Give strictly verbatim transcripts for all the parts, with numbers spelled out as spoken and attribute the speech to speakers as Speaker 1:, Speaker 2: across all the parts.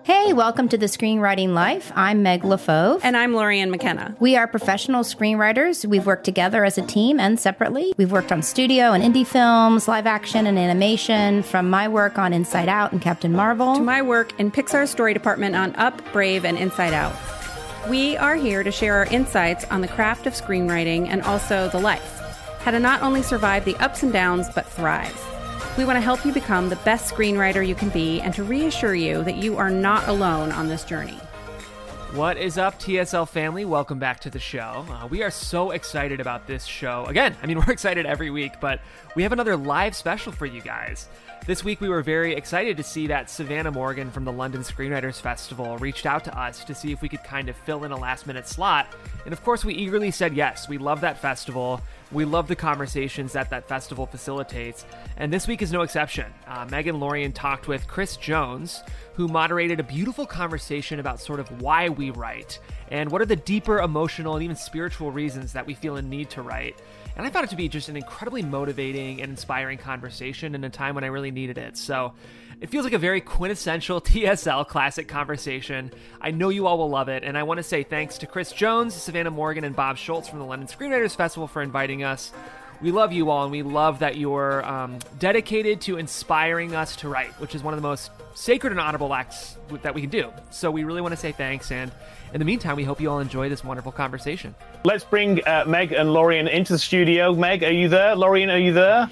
Speaker 1: Hey, welcome to the Screenwriting Life. I'm Meg LaFauve.
Speaker 2: And I'm Lorianne McKenna.
Speaker 1: We are professional screenwriters. We've worked together as a team and separately. We've worked on studio and indie films, live action and animation, from my work on Inside Out and Captain Marvel,
Speaker 2: to my work in Pixar's story department on Up, Brave, and Inside Out. We are here to share our insights on the craft of screenwriting and also the life. How to not only survive the ups and downs, but thrive. We want to help you become the best screenwriter you can be and to reassure you that you are not alone on this journey.
Speaker 3: What is up, T S L family? Welcome back to the show. Uh, we are so excited about this show. Again, I mean, we're excited every week, but we have another live special for you guys. This week, we were very excited to see that Savannah Morgan from the London Screenwriters Festival reached out to us to see if we could kind of fill in a last-minute slot. And of course, we eagerly said yes. We love that festival. We love the conversations that that festival facilitates. And this week is no exception. Uh, Meg and Lorianne talked with Chris Jones, who moderated a beautiful conversation about sort of why we write and what are the deeper emotional and even spiritual reasons that we feel a need to write. And I found it to be just an incredibly motivating and inspiring conversation in a time when I really needed it. So it feels like a very quintessential T S L classic conversation. I know you all will love it. And I want to say thanks to Chris Jones, Savannah Morgan, and Bob Schultz from the London Screenwriters Festival for inviting us. We love you all, and we love that you're um, dedicated to inspiring us to write, which is one of the most sacred and honorable acts that we can do. So we really want to say thanks, and in the meantime, we hope you all enjoy this wonderful conversation.
Speaker 4: Let's bring uh, Meg and Lorianne into the studio. Meg, are you there? Lorianne, are you there?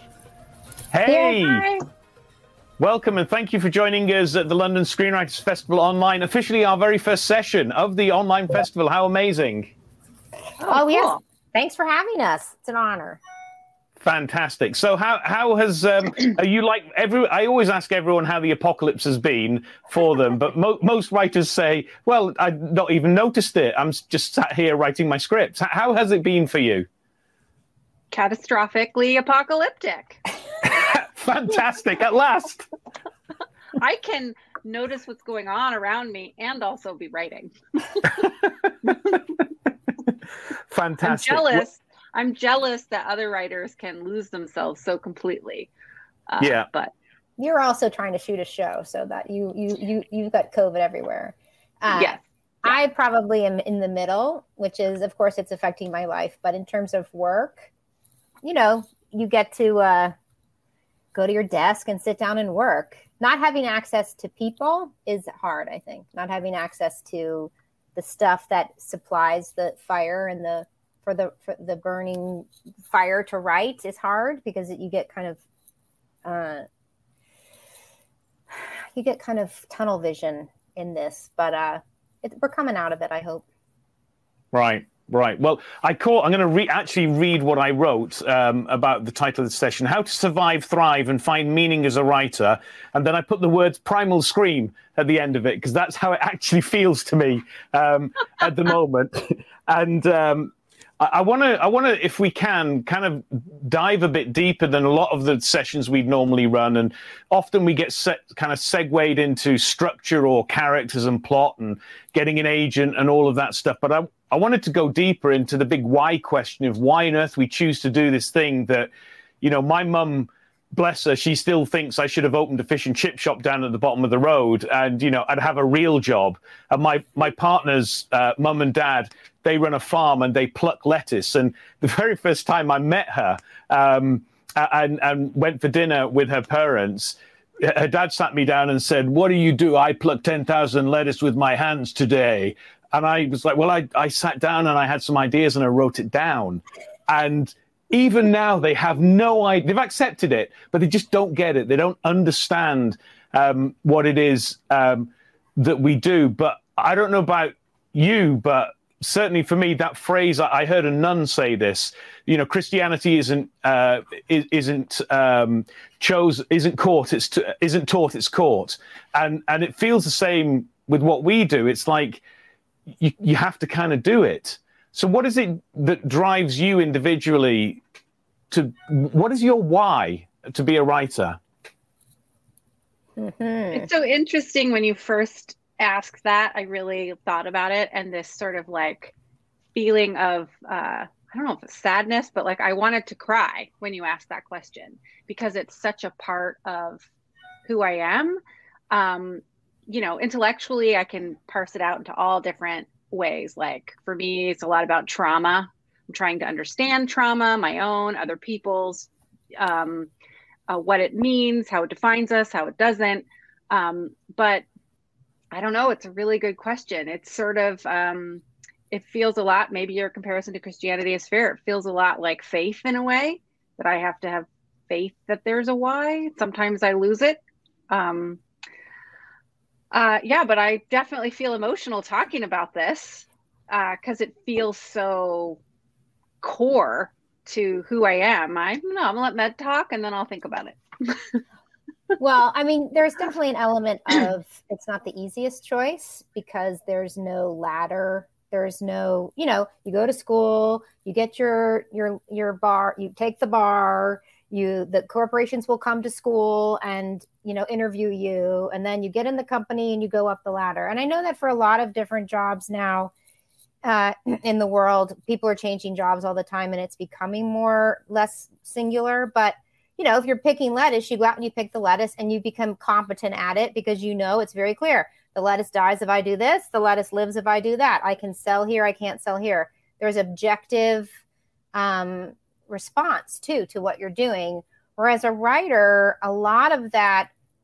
Speaker 4: Hey!
Speaker 5: Yeah, hi.
Speaker 4: Welcome, and thank you for joining us at the London Screenwriters Festival Online, officially our very first session of the online festival. How amazing.
Speaker 5: Oh,
Speaker 6: Oh,
Speaker 5: cool.
Speaker 6: yes. Thanks for having us. It's an honor.
Speaker 4: Fantastic. So how how has um are you like every I always ask everyone how the apocalypse has been for them, but mo- most writers say, well, I've not even noticed it. I'm just sat here writing my scripts. How has it been for you?
Speaker 5: Catastrophically apocalyptic.
Speaker 4: Fantastic, at last.
Speaker 5: I can notice what's going on around me and also be writing.
Speaker 4: Fantastic.
Speaker 5: I'm jealous. I'm jealous that other writers can lose themselves so completely. Uh,
Speaker 4: Yeah.
Speaker 5: But
Speaker 6: You're also trying to shoot a show, so that you you you you've got COVID everywhere. Uh,
Speaker 5: yes.
Speaker 6: I probably am in the middle, which is, of course, it's affecting my life. But in terms of work, you know, you get to uh, go to your desk and sit down and work. Not having access to people is hard, I think. Not having access to the stuff that supplies the fire and the for the for the burning fire to write is hard, because you get kind of uh, you get kind of tunnel vision in this. But uh, it, we're coming out of it, I hope.
Speaker 4: Right, right. Well, I call. I'm going to re- actually read what I wrote um, about the title of the session: "How to Survive, Thrive, and Find Meaning as a Writer." And then I put the words "primal scream" at the end of it, because that's how it actually feels to me um, at the moment. And um, I want to, I want to, if we can, kind of dive a bit deeper than a lot of the sessions we'd normally run. And often we get set, kind of segued into structure or characters and plot and getting an agent and all of that stuff. But I, I wanted to go deeper into the big why question of why on earth we choose to do this thing that, you know, my mum, bless her, she still thinks I should have opened a fish and chip shop down at the bottom of the road, and, you know, I'd have a real job. And my, my partner's uh, mum and dad, they run a farm and they pluck lettuce. And the very first time I met her um, and, and went for dinner with her parents, her dad sat me down and said, "What do you do?" "I plucked ten thousand lettuce with my hands today." And I was like, well, I, I sat down and I had some ideas and I wrote it down. And even now, they have no idea. They've accepted it, but they just don't get it. They don't understand um, what it is um, that we do. But I don't know about you, but certainly for me, that phrase, I heard a nun say this, you know, Christianity isn't uh, isn't um, chose, isn't caught, it's t- isn't taught, it's caught. And, and it feels the same with what we do. It's like you, you have to kind of do it. So what is it that drives you individually to, what is your why to be a writer?
Speaker 6: Mm-hmm.
Speaker 5: It's so interesting when you first asked that. I really thought about it, and this sort of like feeling of, uh, I don't know if it's sadness, but like I wanted to cry when you asked that question, because it's such a part of who I am. Um, you know, intellectually, I can parse it out into all different ways. Like for me, it's a lot about trauma. I'm trying to understand trauma, my own, other people's, um, uh, what it means, how it defines us, how it doesn't. Um, but I don't know. It's a really good question. It's sort of, um, it feels a lot, maybe your comparison to Christianity is fair. It feels a lot like faith in a way, that I have to have faith that there's a why. Sometimes I lose it. Um, uh, yeah, but I definitely feel emotional talking about this because uh, it feels so core to who I am. I don't know, I'm gonna let Med talk and then I'll think about it.
Speaker 6: Well, I mean, there's definitely an element of it's not the easiest choice because there's no ladder. There's no, you know, you go to school, you get your your your bar, you take the bar, you the corporations will come to school and, you know, interview you, and then you get in the company and you go up the ladder. And I know that for a lot of different jobs now uh, in the world, people are changing jobs all the time and it's becoming more less singular, but you know, if you're picking lettuce, you go out and you pick the lettuce and you become competent at it because you know it's very clear. The lettuce dies if I do this. The lettuce lives if I do that. I can sell here. I can't sell here. There's objective um, response, too, to what you're doing. Whereas a writer, a lot of that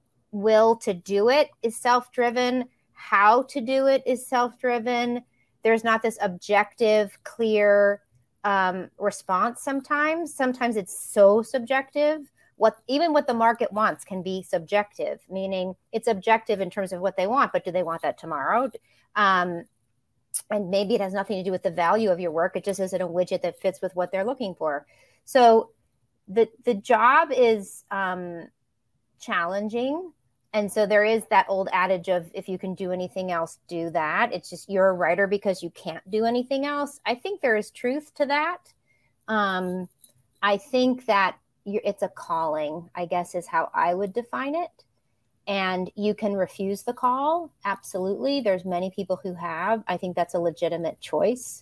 Speaker 6: will to do it is self-driven. How to do it is self-driven. There's not this objective, clear Um, response sometimes. Sometimes it's so subjective. What even what the market wants can be subjective, meaning it's objective in terms of what they want, but do they want that tomorrow? Um, and maybe it has nothing to do with the value of your work. It just isn't a widget that fits with what they're looking for. So the the job is um, challenging. And so there is that old adage of if you can do anything else, do that. It's just you're a writer because you can't do anything else. I think there is truth to that. Um, I think that you're, it's a calling, I guess, is how I would define it. And you can refuse the call. Absolutely. There's many people who have. I think that's a legitimate choice.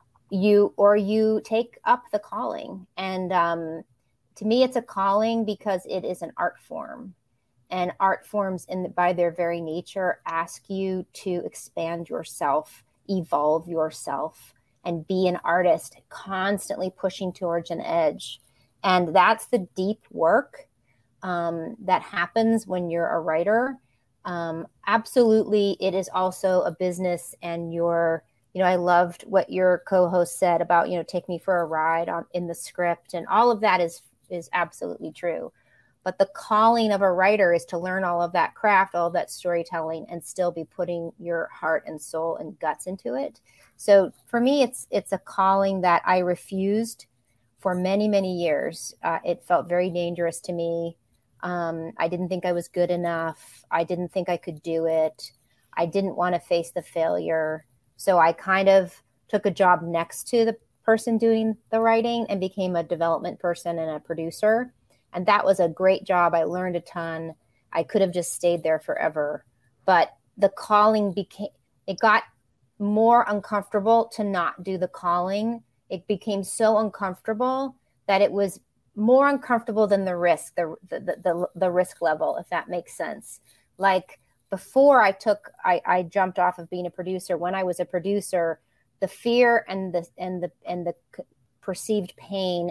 Speaker 6: You or you take up the calling. And um, to me, it's a calling because it is an art form. And art forms, in by their very nature, ask you to expand yourself, evolve yourself, and be an artist, constantly pushing towards an edge. And that's the deep work um, that happens when you're a writer. Um, absolutely, it is also a business, and you're, you know, I loved what your co-host said about, you know, take me for a ride on in the script, and all of that is is absolutely true. But the calling of a writer is to learn all of that craft, all of that storytelling, and still be putting your heart and soul and guts into it. So for me, it's it's a calling that I refused for many, many years. Uh, it felt very dangerous to me. Um, I didn't think I was good enough. I didn't think I could do it. I didn't want to face the failure. So I kind of took a job next to the person doing the writing and became a development person and a producer. And that was a great job. I learned a ton. I could have just stayed there forever. But the calling became, it got more uncomfortable to not do the calling. It became so uncomfortable that it was more uncomfortable than the risk, the the the, the risk level, if that makes sense. Like before I took, I, I jumped off of being a producer. When I was a producer, the fear and the and the and the perceived pain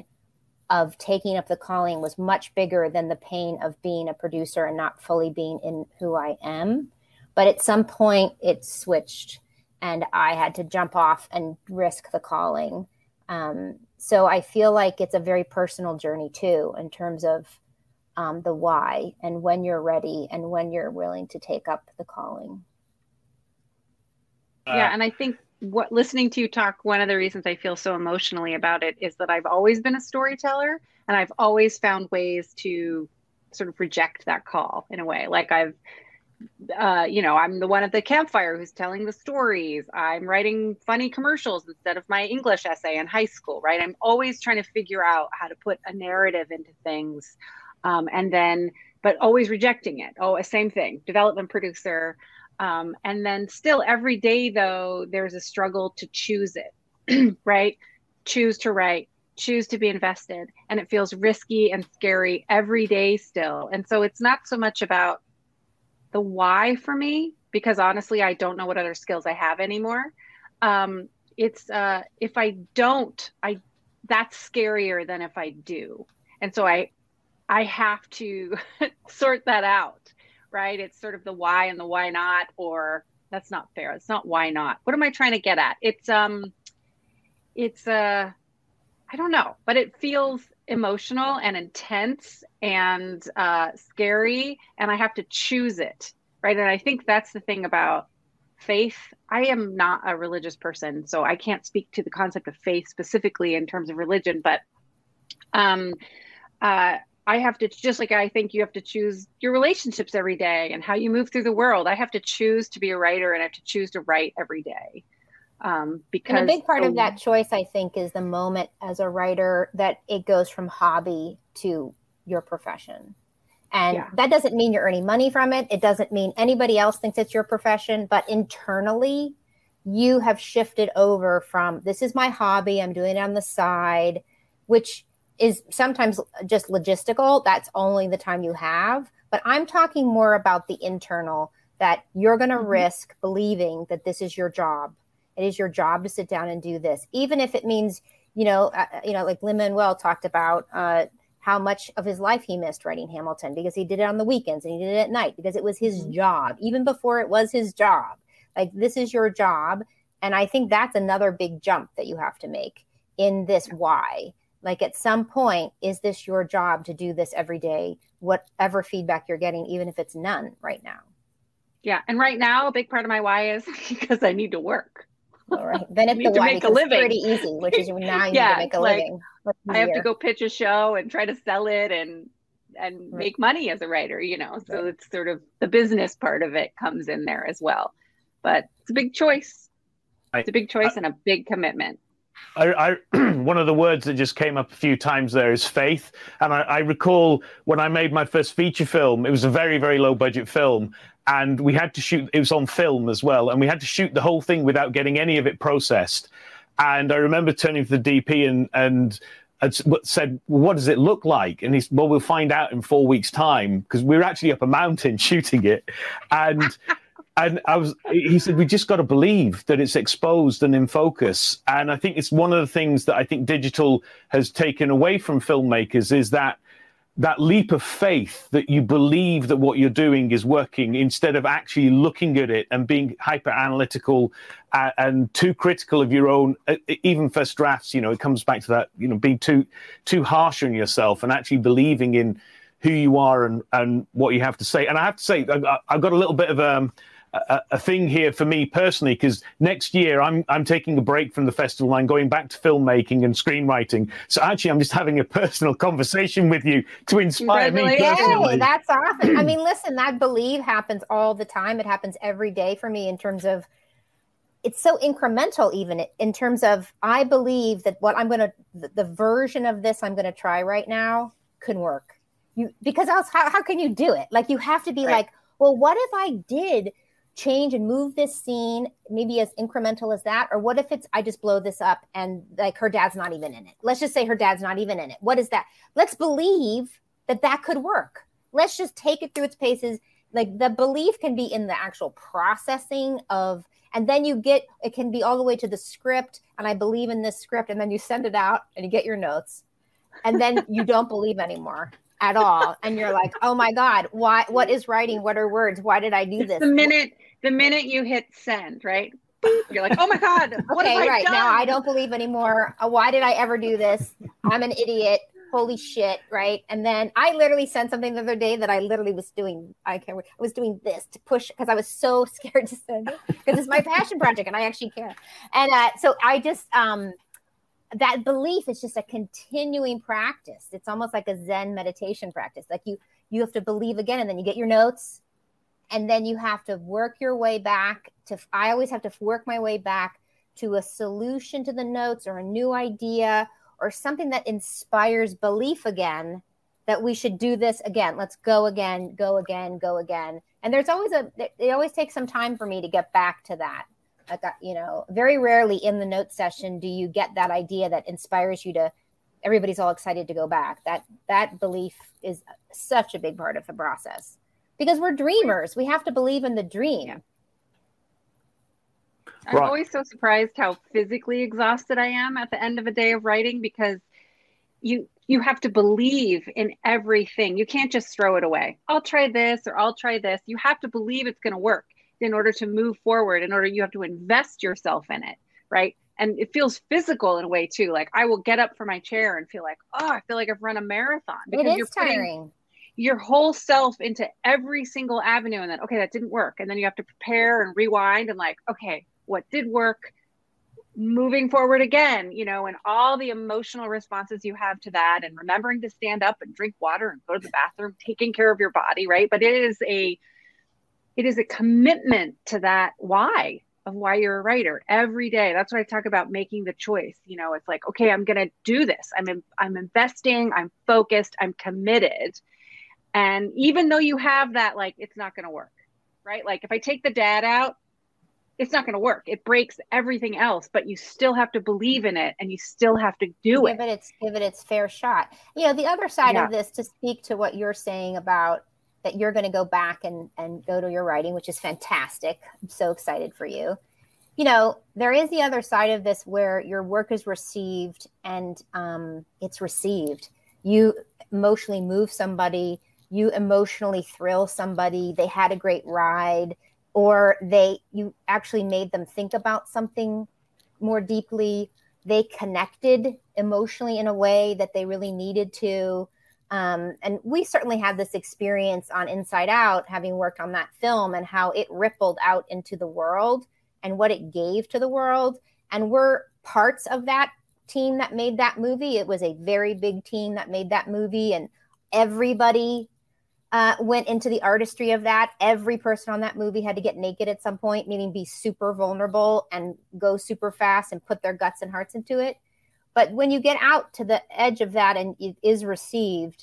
Speaker 6: of taking up the calling was much bigger than the pain of being a producer and not fully being in who I am. But at some point it switched and I had to jump off and risk the calling. Um, so I feel like it's a very personal journey too, in terms of um, the why and when you're ready and when you're willing to take up the calling.
Speaker 5: Yeah. And I think what listening to you talk, one of the reasons I feel so emotionally about it is that I've always been a storyteller and I've always found ways to sort of reject that call in a way. Like I've, uh, you know, I'm the one at the campfire who's telling the stories. I'm writing funny commercials instead of my English essay in high school, right? I'm always trying to figure out how to put a narrative into things. Um, and then, but always rejecting it. Oh, same thing, development producer. Um, and then still every day, though, there's a struggle to choose it, right? Choose to write, choose to be invested. And it feels risky and scary every day still. And so it's not so much about the why for me. because honestly, I don't know what other skills I have anymore. Um, it's uh, if I don't, I that's scarier than if I do. And so I, I have to sort that out, right? It's sort of the why and the why not, or that's not fair. It's not why not. What am I trying to get at? It's, um, it's, uh, I don't know, but it feels emotional and intense and uh, scary, and I have to choose it, right? And I think that's the thing about faith. I am not a religious person, so I can't speak to the concept of faith specifically in terms of religion, but um, uh, I have to, just like I think you have to choose your relationships every day and how you move through the world. I have to choose to be a writer, and I have to choose to write every day. Um, because
Speaker 6: and a big part
Speaker 5: the,
Speaker 6: of that choice, I think, is the moment as a writer that it goes from hobby to your profession. And yeah. that doesn't mean you're earning money from it. It doesn't mean anybody else thinks it's your profession, but internally you have shifted over from, this is my hobby, I'm doing it on the side, which is sometimes just logistical. That's only the time you have. But I'm talking more about the internal, that you're going to mm-hmm. risk believing that this is your job. It is your job to sit down and do this, even if it means, you know, uh, you know, like Lin-Manuel talked about uh, how much of his life he missed writing Hamilton because he did it on the weekends and he did it at night because it was his mm-hmm. job, even before it was his job. Like, this is your job. And I think that's another big jump that you have to make in this why. Like, at some point, is this your job to do this every day, whatever feedback you're getting, even if it's none right now?
Speaker 5: Yeah. And right now, a big part of my why is because I need to work.
Speaker 6: All right. Then it's the
Speaker 5: to
Speaker 6: why
Speaker 5: make a living.
Speaker 6: Pretty easy, which is now you
Speaker 5: yeah,
Speaker 6: need to make a
Speaker 5: like,
Speaker 6: living.
Speaker 5: I have to go pitch a show and try to sell it and and right. make money as a writer, you know. So right. it's sort of the business part of it comes in there as well. But it's a big choice. It's a big choice I, and a big commitment.
Speaker 4: I, I one of the words that just came up a few times there is faith. And I, I recall when I made my first feature film, it was a very, very low budget film. And we had to shoot, it was on film as well. And we had to shoot the whole thing without getting any of it processed. And I remember turning to the D P and, and, and said, well, what does it look like? And he said, well, we'll find out in four weeks' time, because we were actually up a mountain shooting it. And and I was, he said, we just got to believe that it's exposed and in focus. And I think it's one of the things that I think digital has taken away from filmmakers is that that leap of faith that you believe that what you're doing is working instead of actually looking at it and being hyper analytical uh, and too critical of your own, uh, even first drafts. You know, it comes back to that, you know, being too, too harsh on yourself and actually believing in who you are and, and what you have to say. And I have to say, I, I've got a little bit of um, a, a thing here for me personally, because next year I'm I'm taking a break from the festival. I'm going back to filmmaking and screenwriting. So actually, I'm just having a personal conversation with you to inspire me personally.
Speaker 6: Hey, that's awesome. I mean, listen, that believe happens all the time. It happens every day for me in terms of, it's so incremental, even in terms of, I believe that what I'm going to, the, the version of this I'm going to try right now can work. You, because else, how, how can you do it? Like, you have to be right. like, well, what if I did change and move this scene, maybe as incremental as that? Or what if it's, I just blow this up and like her dad's not even in it. Let's just say her dad's not even in it. What is that? Let's believe that that could work. Let's just take it through its paces. Like, the belief can be in the actual processing of, and then you get, it can be all the way to the script. And I believe in this script. And then you send it out and you get your notes. And then you don't believe anymore at all. And you're like, oh my God, why, what is writing? What are words? Why did I do
Speaker 5: it's
Speaker 6: this?
Speaker 5: The minute, the minute you hit send, right? You're like, oh my God, what
Speaker 6: okay,
Speaker 5: have I
Speaker 6: right.
Speaker 5: done?
Speaker 6: Now I don't believe anymore. Uh, why did I ever do this? I'm an idiot. Holy shit. Right. And then I literally sent something the other day that I literally was doing. I can't, I was doing this to push because I was so scared to send it because it's my passion project and I actually care. And uh, so I just, um, that belief is just a continuing practice. It's almost like a Zen meditation practice. Like you, you have to believe again, and then you get your notes, and then you have to work your way back to, I always have to work my way back to a solution to the notes or a new idea or something that inspires belief again, that we should do this again. Let's go again, go again, go again. And there's always a, it always takes some time for me to get back to that. Like, you know, very rarely in the note session do you get that idea that inspires you to, everybody's all excited to go back. That that belief is such a big part of the process because we're dreamers. We have to believe in the dream.
Speaker 5: Yeah. I'm right. always so surprised how physically exhausted I am at the end of a day of writing, because you you have to believe in everything. You can't just throw it away. I'll try this or I'll try this. You have to believe it's going to work in order to move forward, in order you have to invest yourself in it, right? And it feels physical in a way too. Like I will get up from my chair and feel like, oh, I feel like I've run a marathon, because
Speaker 6: it is
Speaker 5: you're putting
Speaker 6: tiring.
Speaker 5: your whole self into every single avenue, and then, okay, that didn't work. And then you have to prepare and rewind and like, okay, what did work? Moving forward again, you know, and all the emotional responses you have to that, and remembering to stand up and drink water and go to the bathroom, taking care of your body, right? But it is a, it is a commitment to that why of why you're a writer every day. That's why I talk about making the choice. You know, it's like, okay, I'm going to do this. I'm in, I'm investing, I'm focused, I'm committed. And even though you have that, like, it's not going to work, right? Like if I take the dad out, it's not going to work. It breaks everything else, but you still have to believe in it, and you still have to do
Speaker 6: give
Speaker 5: it.
Speaker 6: it its, give it its fair shot. You know, the other side
Speaker 5: yeah.
Speaker 6: of this, to speak to what you're saying about that you're going to go back and, and go to your writing, which is fantastic. I'm so excited for you. You know, there is the other side of this where your work is received and um, it's received. You emotionally move somebody, you emotionally thrill somebody, they had a great ride, or they, you actually made them think about something more deeply. They connected emotionally in a way that they really needed to. Um, and we certainly had this experience on Inside Out, having worked on that film, and how it rippled out into the world and what it gave to the world. And we're parts of that team that made that movie. It was a very big team that made that movie, and everybody Uh, went into the artistry of that. Every person on that movie had to get naked at some point, meaning be super vulnerable and go super fast and put their guts and hearts into it. But when you get out to the edge of that and it is received,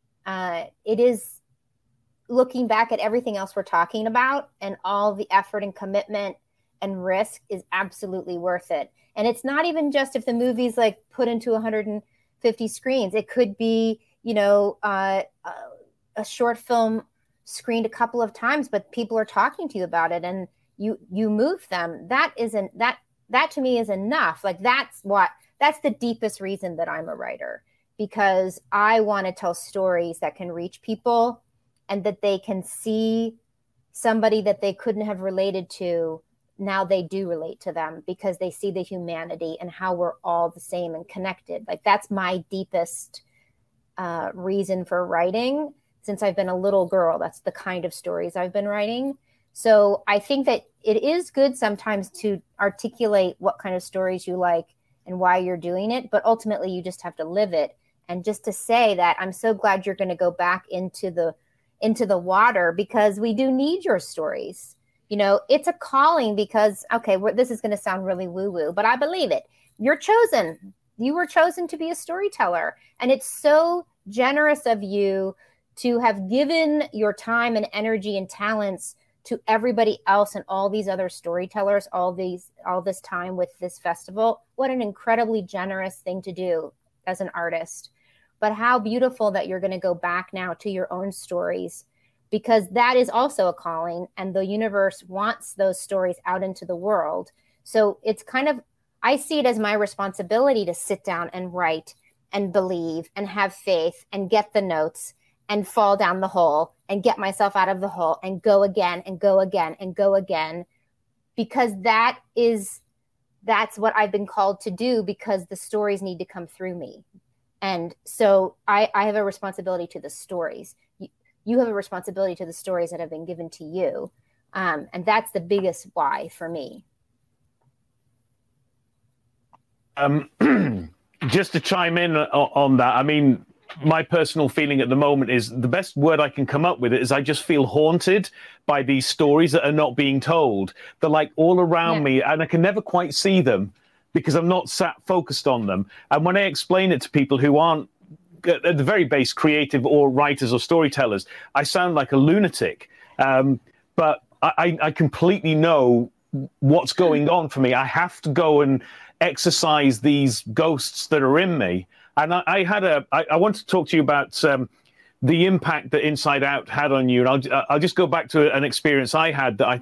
Speaker 6: uh, it is, looking back at everything else we're talking about and all the effort and commitment and risk, is absolutely worth it. And it's not even just if the movie's like put into one hundred fifty screens. It could be, you know, uh, uh a short film screened a couple of times, but people are talking to you about it and you, you move them. That isn't that, that to me is enough. Like that's what, that's the deepest reason that I'm a writer, because I want to tell stories that can reach people and that they can see somebody that they couldn't have related to. Now they do relate to them because they see the humanity and how we're all the same and connected. Like that's my deepest uh, reason for writing. Since I've been a little girl, that's the kind of stories I've been writing. So I think that it is good sometimes to articulate what kind of stories you like and why you're doing it. But ultimately, you just have to live it. And just to say that I'm so glad you're going to go back into the into the water, because we do need your stories. You know, it's a calling because, okay, we're, this is going to sound really woo-woo, but I believe it. You're chosen. You were chosen to be a storyteller. And it's so generous of you to have given your time and energy and talents to everybody else and all these other storytellers, all these, all this time with this festival. What an incredibly generous thing to do as an artist. But how beautiful that you're going to go back now to your own stories, because that is also a calling, and the universe wants those stories out into the world. So it's kind of, I see it as my responsibility to sit down and write and believe and have faith and get the notes and fall down the hole and get myself out of the hole and go again and go again and go again, because that is, that's what I've been called to do, because the stories need to come through me. And so I, I have a responsibility to the stories. You, you have a responsibility to the stories that have been given to you. Um, and that's the biggest why for me.
Speaker 4: Um, just to chime in on that, I mean, my personal feeling at the moment is the best word I can come up with it is I just feel haunted by these stories that are not being told. They're like all around yeah. me, and I can never quite see them because I'm not sat focused on them. And when I explain it to people who aren't at the very base creative or writers or storytellers, I sound like a lunatic. Um, but I, I completely know what's going on for me. I have to go and exercise these ghosts that are in me. And I, I had a, I, I want to talk to you about um, the impact that Inside Out had on you. And I'll, I'll just go back to an experience I had that I think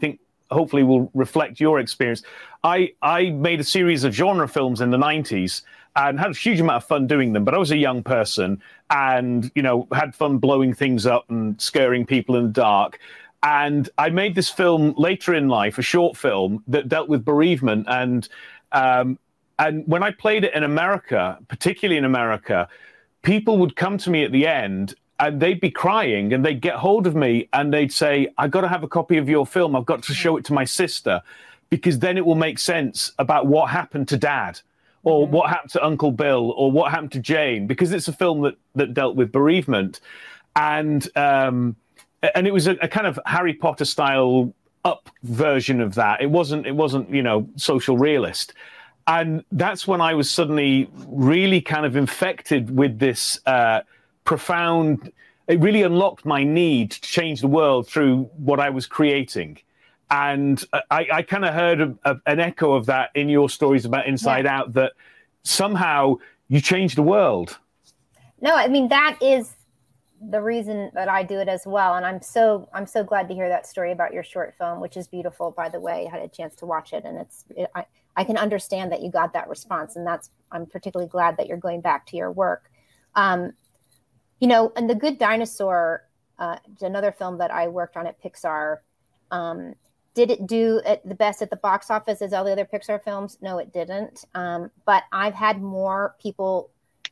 Speaker 4: hopefully will reflect your experience. I, I made a series of genre films in the nineties and had a huge amount of fun doing them, but I was a young person and, you know, had fun blowing things up and scaring people in the dark. And I made this film later in life, a short film that dealt with bereavement. And um, and when I played it in America, particularly in America, people would come to me at the end and they'd be crying and they'd get hold of me and they'd say, I got to have a copy of your film. I've got to show it to my sister because then it will make sense about what happened to Dad or mm-hmm. what happened to Uncle Bill or what happened to Jane, because it's a film that, that dealt with bereavement. And... Um, And it was a, a kind of Harry Potter style up version of that. It wasn't, it wasn't, you know, social realist. And that's when I was suddenly really kind of infected with this uh, profound, it really unlocked my need to change the world through what I was creating. And I, I kind of heard a, a, an echo of that in your stories about Inside yeah. Out, that somehow you change the world.
Speaker 6: No, I mean, that is the reason that I do it as well. And I'm so, I'm so glad to hear that story about your short film, which is beautiful, by the way. I had a chance to watch it and it's, it, I, I can understand that you got that response. And that's, I'm particularly glad that you're going back to your work. Um, you know, and The Good Dinosaur, uh, another film that I worked on at Pixar, um, did it do it the best at the box office as all the other Pixar films? No, it didn't. Um, but I've had more people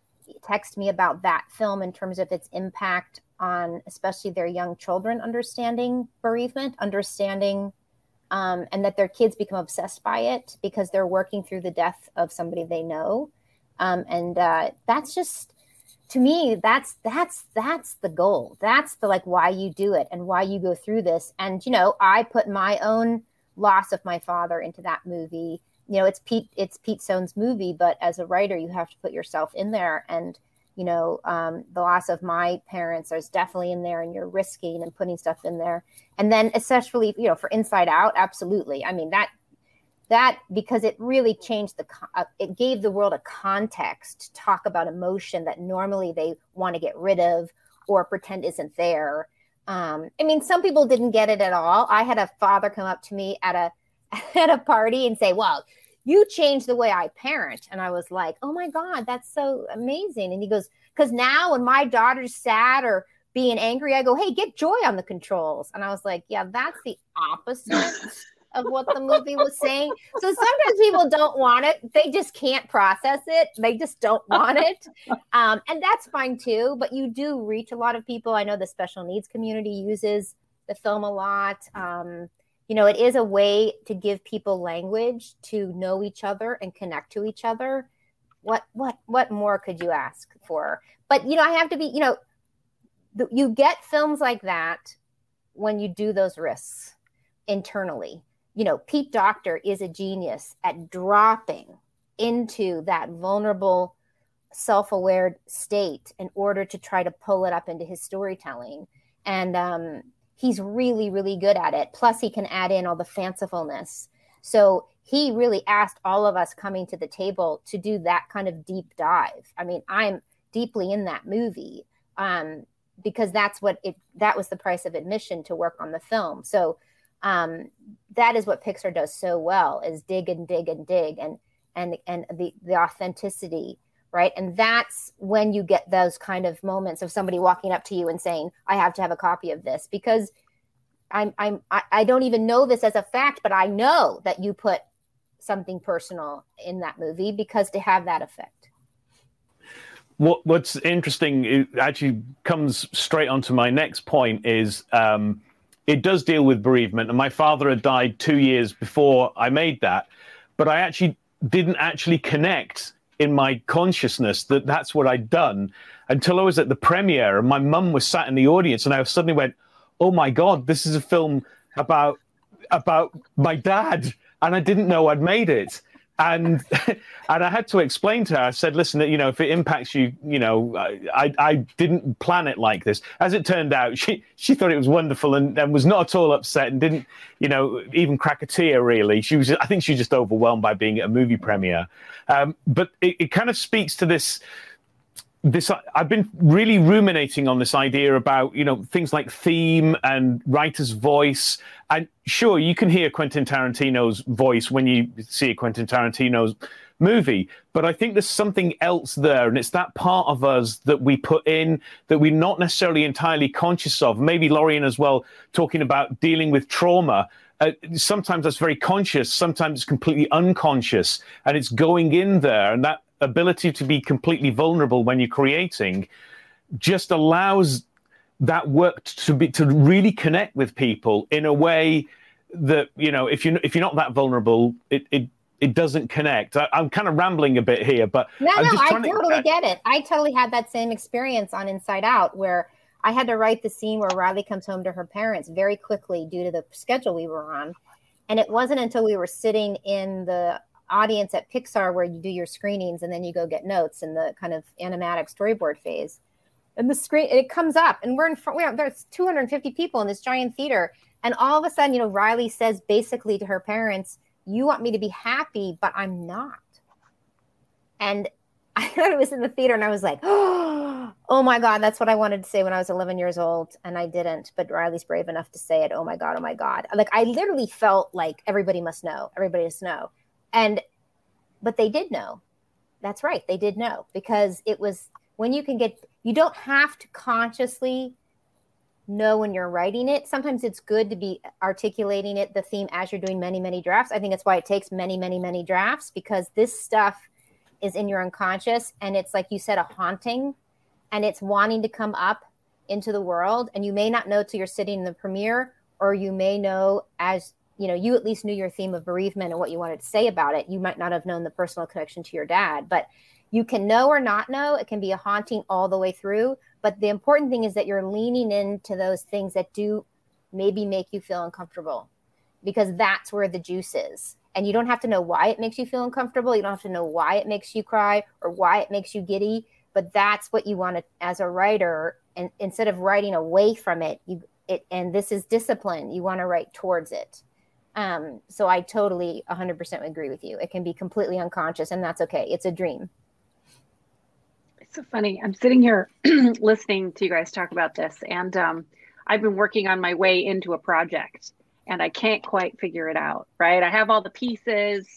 Speaker 6: text me about that film in terms of its impact on especially their young children understanding bereavement, understanding, um, and that their kids become obsessed by it because they're working through the death of somebody they know. Um, and uh, that's just, to me, that's, that's, that's the goal. That's the, like, why you do it and why you go through this. And, you know, I put my own loss of my father into that movie. You know, it's Pete, it's Pete Sohn's movie, but as a writer, you have to put yourself in there. And, you know, um, the loss of my parents is definitely in there, and you're risking and putting stuff in there. And then especially, you know, for Inside Out, absolutely. I mean, that, that, because it really changed the, uh, it gave the world a context to talk about emotion that normally they want to get rid of or pretend isn't there. Um, I mean, some people didn't get it at all. I had a father come up to me at a, at a party and say, well, you changed the way I parent. And I was like, oh my God, that's so amazing. And he goes, because now when my daughter's sad or being angry, I go, hey, get joy on the controls. And I was like, yeah, that's the opposite of what the movie was saying. So sometimes people don't want it. They just can't process it. They just don't want it. Um, and that's fine too, but you do reach a lot of people. I know the special needs community uses the film a lot. Um, You know, it is a way to give people language to know each other and connect to each other. What, what, what more could you ask for? But, you know, I have to be, you know, th- you get films like that when you do those risks internally. You know, Pete Docter is a genius at dropping into that vulnerable, self-aware state in order to try to pull it up into his storytelling. And, um, he's really, really good at it. Plus, he can add in all the fancifulness. So he really asked all of us coming to the table to do that kind of deep dive. I mean, I'm deeply in that movie um, because that's what it, that was the price of admission to work on the film. So um, that is what Pixar does so well, is dig and dig and dig and, and, and the, the authenticity. Right. And that's when you get those kind of moments of somebody walking up to you and saying, I have to have a copy of this, because I'm, I'm, I, I don't even know this as a fact, but I know that you put something personal in that movie because to have that effect.
Speaker 4: What, what's interesting, it actually comes straight onto my next point is um, it does deal with bereavement. And my father had died two years before I made that, but I actually didn't actually connect in my consciousness that that's what I'd done until I was at the premiere and my mum was sat in the audience and I suddenly went, oh my God, this is a film about, about my dad. And I didn't know I'd made it. And, and I had to explain to her, I said, listen, you know, if it impacts you, you know, I, I didn't plan it like this. As it turned out, she, she thought it was wonderful and, and was not at all upset and didn't, you know, even crack a tear, really. She was, I think she was just overwhelmed by being at a movie premiere. Um, but it, it kind of speaks to this, this, I've been really ruminating on this idea about, you know, things like theme and writer's voice. And sure, you can hear Quentin Tarantino's voice when you see a Quentin Tarantino's movie, but I think there's something else there, and it's that part of us that we put in that we're not necessarily entirely conscious of. Maybe Lorien as well, talking about dealing with trauma. Uh, sometimes that's very conscious, sometimes it's completely unconscious, and it's going in there, and that ability to be completely vulnerable when you're creating just allows that work to be to really connect with people in a way that, you know, if you if you're not that vulnerable, it it, it doesn't connect. I, I'm kind of rambling a bit here, but
Speaker 6: no,
Speaker 4: I'm
Speaker 6: no,
Speaker 4: just
Speaker 6: I
Speaker 4: trying
Speaker 6: totally
Speaker 4: to,
Speaker 6: get it. I totally had that same experience on Inside Out, where I had to write the scene where Riley comes home to her parents very quickly due to the schedule we were on, and it wasn't until we were sitting in the audience at Pixar where you do your screenings and then you go get notes in the kind of animatic storyboard phase. And the screen, it comes up and we're in front, we're, there's two hundred fifty people in this giant theater. And all of a sudden, you know, Riley says basically to her parents, you want me to be happy, but I'm not. And I was in the theater and I was like, oh my God, that's what I wanted to say when I was eleven years old. And I didn't, but Riley's brave enough to say it. Oh my God, oh my God. Like I literally felt like everybody must know, everybody must know. And, but they did know. That's right. They did know, because it was when you can get, you don't have to consciously know when you're writing it. Sometimes it's good to be articulating it, the theme, as you're doing many, many drafts. I think that's why it takes many, many, many drafts, because this stuff is in your unconscious. And it's like you said, a haunting, and it's wanting to come up into the world. And you may not know till you're sitting in the premiere, or you may know as, you know, you at least knew your theme of bereavement and what you wanted to say about it. You might not have known the personal connection to your dad, but you can know or not know. It can be a haunting all the way through. But the important thing is that you're leaning into those things that do maybe make you feel uncomfortable, because that's where the juice is. And you don't have to know why it makes you feel uncomfortable. You don't have to know why it makes you cry or why it makes you giddy, but that's what you want to, as a writer. And instead of writing away from it, you, it, and this is discipline, you want to write towards it. Um, so I totally one hundred percent agree with you. It can be completely unconscious, and that's okay. It's a dream.
Speaker 5: It's so funny. I'm sitting here listening to you guys talk about this, and um, I've been working on my way into a project, and I can't quite figure it out, right? I have all the pieces,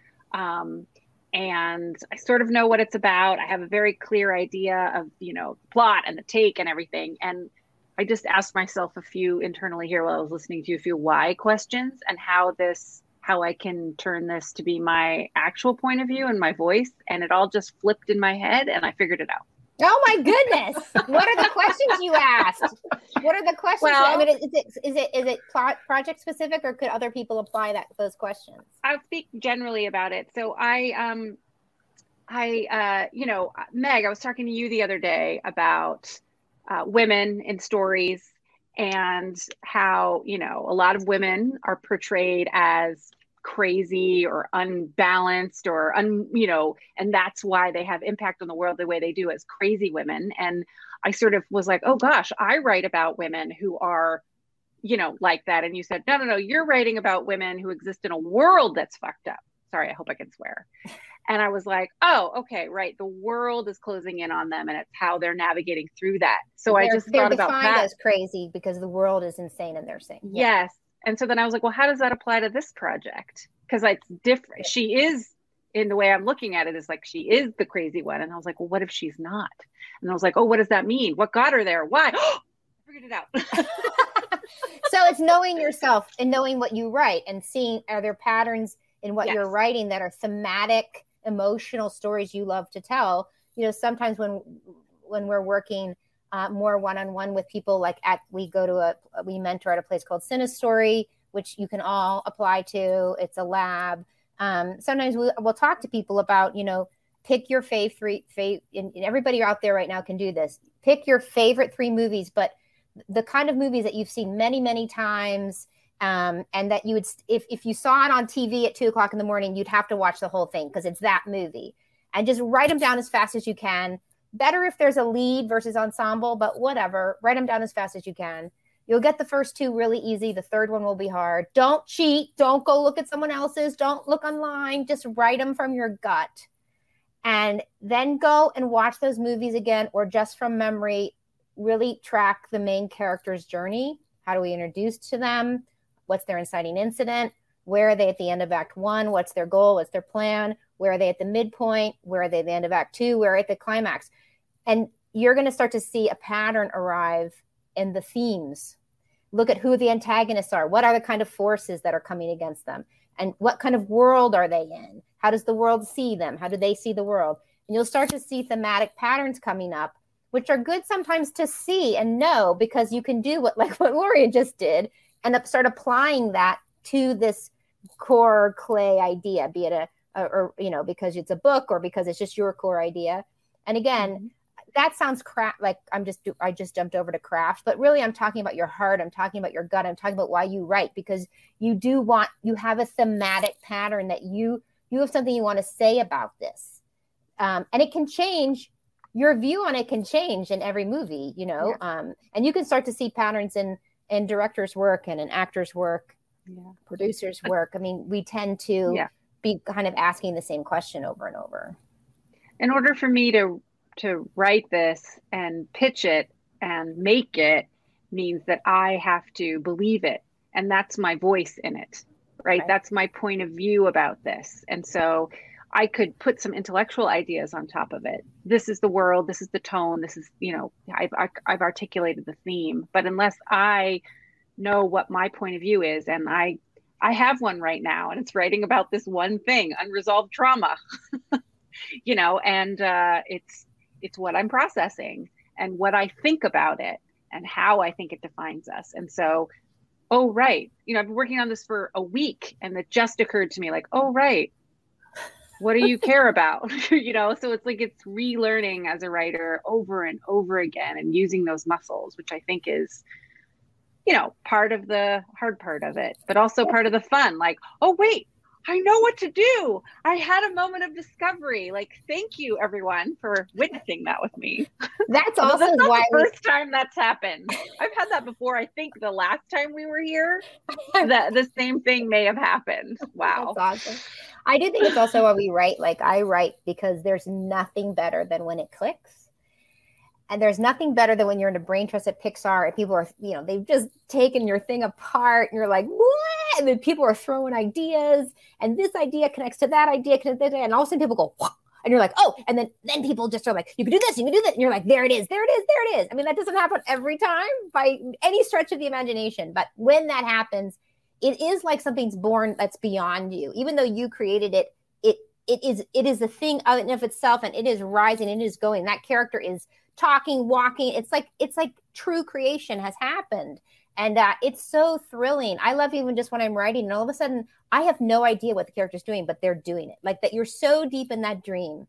Speaker 5: um, and I sort of know what it's about. I have a very clear idea of, you know, the plot and the take and everything. And I just asked myself a few internally here while I was listening to you, a few why questions, and how this, how I can turn this to be my actual point of view and my voice. And it all just flipped in my head, and I figured it out.
Speaker 6: Oh my goodness! What are the questions you asked? What are the questions?
Speaker 5: Well,
Speaker 6: I mean, is it is it is it plot, project specific, or could other people apply that those questions?
Speaker 5: I'll speak generally about it. So I, um, I, uh, you know, Meg, I was talking to you the other day about uh, women in stories, and how, you know, a lot of women are portrayed as crazy or unbalanced or un, you know, and that's why they have impact on the world the way they do, as crazy women. And I sort of was like, oh gosh, I write about women who are, you know, like that. And you said, no, no, no, you're writing about women who exist in a world that's fucked up. Sorry, I hope I can swear. And I was like, oh, okay, right. The world is closing in on them, and it's how they're navigating through that. So
Speaker 6: they're,
Speaker 5: I just thought about that.
Speaker 6: They're defined as crazy because the world is insane, and they're saying,
Speaker 5: yeah. Yes. And so then I was like, well, how does that apply to this project? Because it's different. She is, in the way I'm looking at it, is like, she is the crazy one. And I was like, well, what if she's not? And I was like, oh, what does that mean? What got her there? Why? I figured it out.
Speaker 6: So it's knowing yourself and knowing what you write and seeing, are there patterns in what yes. you're writing that are thematic, emotional stories you love to tell? You know, sometimes when when we're working uh, more one-on-one with people, like at, we go to a, we mentor at a place called Cinestory, which you can all apply to. It's a lab. Um, sometimes we, we'll talk to people about, you know, pick your favorite three, fav, and everybody out there right now can do this. Pick your favorite three movies, but the kind of movies that you've seen many, many times, um, and that you would, if, if you saw it on T V at two o'clock in the morning, you'd have to watch the whole thing because it's that movie. And just write them down as fast as you can. Better if there's a lead versus ensemble, but whatever. Write them down as fast as you can. You'll get the first two really easy. The third one will be hard. Don't cheat. Don't go look at someone else's. Don't look online. Just write them from your gut. And then go and watch those movies again, or just from memory, really track the main character's journey. How do we introduce to them? What's their inciting incident? Where are they at the end of act one? What's their goal? What's their plan? Where are they at the midpoint? Where are they at the end of act two? Where are they at the climax? And you're going to start to see a pattern arrive in the themes. Look at who the antagonists are. What are the kind of forces that are coming against them? And what kind of world are they in? How does the world see them? How do they see the world? And you'll start to see thematic patterns coming up, which are good sometimes to see and know, because you can do what, like what Lori just did, and up, start applying that to this core clay idea, be it a, a, or, you know, because it's a book or because it's just your core idea. And again, mm-hmm. that sounds crap. Like I'm just, I just jumped over to craft, but really I'm talking about your heart. I'm talking about your gut. I'm talking about why you write, because you do want, you have a thematic pattern that you, you have something you want to say about this. Um, and it can change. Your view on it can change in every movie, you know, yeah. um, and you can start to see patterns in, in directors' work and in actors' work, yeah. producers' work. I mean, we tend to yeah. be kind of asking the same question over and over.
Speaker 5: In order for me to to write this and pitch it and make it means that I have to believe it. And that's my voice in it, right? right? That's my point of view about this. And so I could put some intellectual ideas on top of it. This is the world, this is the tone, this is, you know, I've, I've articulated the theme, but unless I know what my point of view is, and I, I have one right now, and it's writing about this one thing, unresolved trauma, you know, and uh, it's, it's what I'm processing and what I think about it and how I think it defines us. And so, oh, right. You know, I've been working on this for a week, and it just occurred to me like, oh, right. What do you care about? You know, so it's like it's relearning as a writer over and over again and using those muscles, which I think is, you know, part of the hard part of it, but also part of the fun. Like, oh, wait, I know what to do. I had a moment of discovery. Like, thank you, everyone, for witnessing that with me.
Speaker 6: That's also
Speaker 5: that's not
Speaker 6: why
Speaker 5: the first time that's happened. I've had that before. I think the last time we were here, that the same thing may have happened. Wow.
Speaker 6: That's awesome. I do think it's also why we write. Like I write because there's nothing better than when it clicks. And there's nothing better than when you're in a brain trust at Pixar and people are, you know, they've just taken your thing apart and you're like, what? And then people are throwing ideas and this idea connects to that idea. And all of a sudden people go, what? And you're like, oh, and then, then people just are like, you can do this, you can do that. And you're like, there it is, there it is, there it is. I mean, that doesn't happen every time by any stretch of the imagination. But when that happens, it is like something's born that's beyond you. Even though you created it, it it is it is a thing of and of itself, and it is rising, it is going. That character is talking, walking. It's like it's like true creation has happened, and uh, it's so thrilling. I love even just when I'm writing, and all of a sudden I have no idea what the character's doing, but they're doing it. Like that, you're so deep in that dream,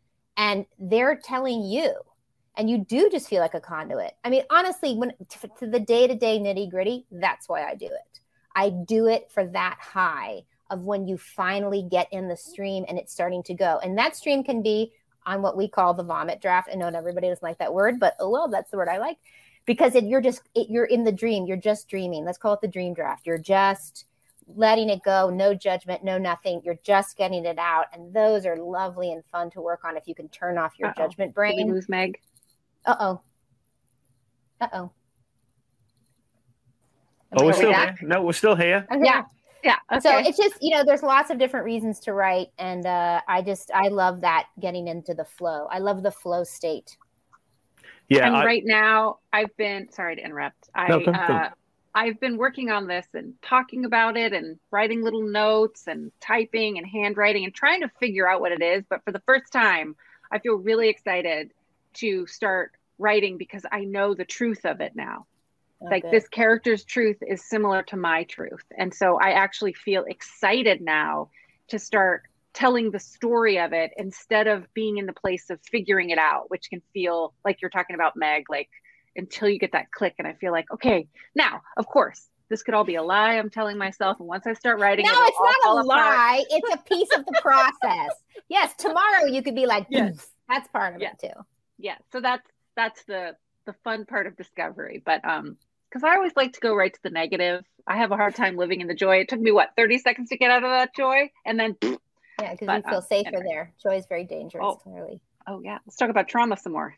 Speaker 6: and they're telling you, and you do just feel like a conduit. I mean, honestly, when to, to the day to day nitty gritty, that's why I do it. I do it for that high of when you finally get in the stream and it's starting to go. And that stream can be on what we call the vomit draft. I know not everybody doesn't like that word, but oh, well, that's the word I like because it, you're just, it, you're in the dream. You're just dreaming. Let's call it the dream draft. You're just letting it go. No judgment, no nothing. You're just getting it out. And those are lovely and fun to work on if you can turn off your Uh-oh. judgment brain.
Speaker 5: Did we lose Meg?
Speaker 6: Uh-oh. Uh-oh.
Speaker 4: Oh, we're still here. No, we're still here.
Speaker 6: Okay. Yeah.
Speaker 5: Yeah. Okay.
Speaker 6: So it's just, you know, there's lots of different reasons to write. And uh, I just, I love that getting into the flow. I love the flow state.
Speaker 4: Yeah.
Speaker 5: And
Speaker 4: I,
Speaker 5: right now I've been, sorry to interrupt. I,
Speaker 4: no, come,
Speaker 5: uh,
Speaker 4: come.
Speaker 5: I've been working on this and talking about it and writing little notes and typing and handwriting and trying to figure out what it is. But for the first time, I feel really excited to start writing because I know the truth of it now. Like
Speaker 6: Okay.
Speaker 5: this character's truth is similar to my truth. And so I actually feel excited now to start telling the story of it instead of being in the place of figuring it out, which can feel like you're talking about Meg, like until you get that click. And I feel like, okay, now, of course, this could all be a lie I'm telling myself. And once I start writing
Speaker 6: No,
Speaker 5: it,
Speaker 6: it's not a lie. It's a piece of the process. Yes, tomorrow you could be like,
Speaker 5: Yes.
Speaker 6: that's part of
Speaker 5: Yes.
Speaker 6: it too.
Speaker 5: Yeah. So that's, that's the, the fun part of discovery. But, um, because I always like to go right to the negative. I have a hard time living in the joy. It took me, what, thirty seconds to get out of that joy? And then pfft,
Speaker 6: Yeah, because
Speaker 5: But,
Speaker 6: you feel
Speaker 5: um,
Speaker 6: safer
Speaker 5: anyway.
Speaker 6: there. Joy is very dangerous,
Speaker 5: Oh.
Speaker 6: clearly.
Speaker 5: Oh yeah, let's talk about trauma some more.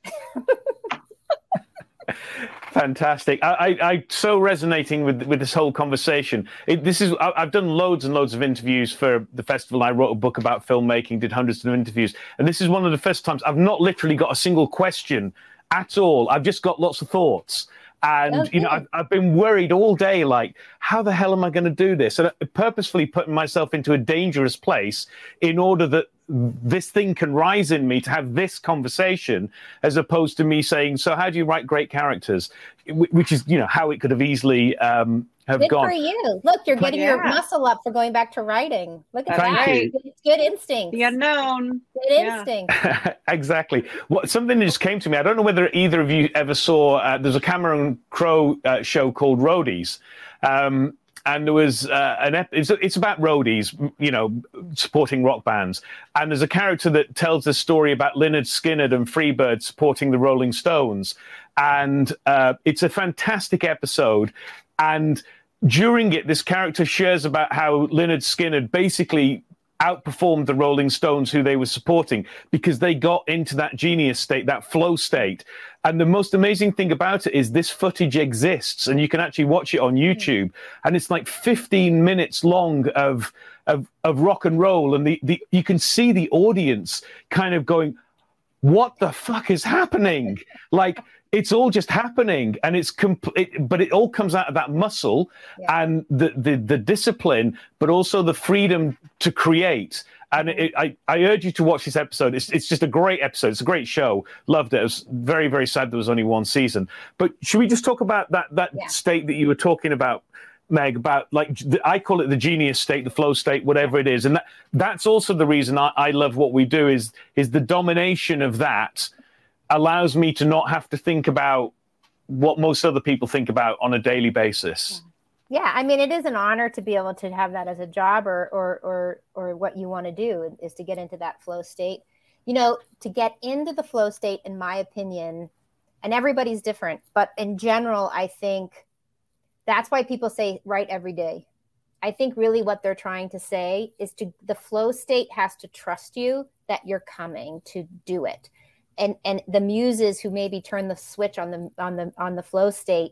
Speaker 4: Fantastic. I, I, I so resonating with with this whole conversation. It, this is I, I've done loads and loads of interviews for the festival. I wrote a book about filmmaking, did hundreds of interviews, and this is one of the first times I've not literally got a single question at all. I've just got lots of thoughts. And,
Speaker 6: Okay.
Speaker 4: you know, I've, I've been worried all day, like, how the hell am I going to do this? And purposefully putting myself into a dangerous place in order that this thing can rise in me to have this conversation, as opposed to me saying, so how do you write great characters? Which is, you know, how it could have easily um, have
Speaker 6: Good
Speaker 4: gone.
Speaker 6: for you. Look, you're getting your
Speaker 5: Yeah.
Speaker 6: muscle up for going back to writing. Look at
Speaker 4: Thank
Speaker 6: that.
Speaker 4: you.
Speaker 6: Good, good instinct.
Speaker 5: The unknown.
Speaker 6: Good
Speaker 5: Yeah.
Speaker 6: instinct.
Speaker 4: Exactly. What something that just came to me. I don't know whether either of you ever saw. Uh, there's a Cameron Crowe uh, show called Roadies, um, and there was uh, an. Ep- it's, it's about roadies, you know, supporting rock bands. And there's a character that tells the story about Lynyrd Skynyrd and Freebird supporting the Rolling Stones, and uh, it's a fantastic episode. And during it, this character shares about how Lynyrd Skynyrd basically outperformed the Rolling Stones, who they were supporting, because they got into that genius state, that flow state. And the most amazing thing about it is this footage exists, and you can actually watch it on YouTube. And it's like fifteen minutes long of of, of rock and roll, and the, the you can see the audience kind of going, "What the fuck is happening?" Like, it's all just happening, and it's complete, but it all comes out of that muscle
Speaker 6: Yeah.
Speaker 4: and the, the the discipline, but also the freedom to create. And it, I I urge you to watch this episode. It's it's just a great episode. It's a great show. Loved it. I was very very sad there was only one season. But should we just talk about that that
Speaker 6: Yeah.
Speaker 4: state that you were talking about, Meg? About, like, the, I call it the genius state, the flow state, whatever it is. And that that's also the reason I, I love what we do. Is is the domination of that allows me to not have to think about what most other people think about on a daily basis.
Speaker 6: Yeah, I mean, it is an honor to be able to have that as a job, or or or or what you want to do is to get into that flow state. You know, to get into the flow state, in my opinion, and everybody's different, but in general, I think that's why people say write every day. I think really what they're trying to say is to the flow state has to trust you that you're coming to do it. And and the muses who maybe turn the switch on the on the on the flow state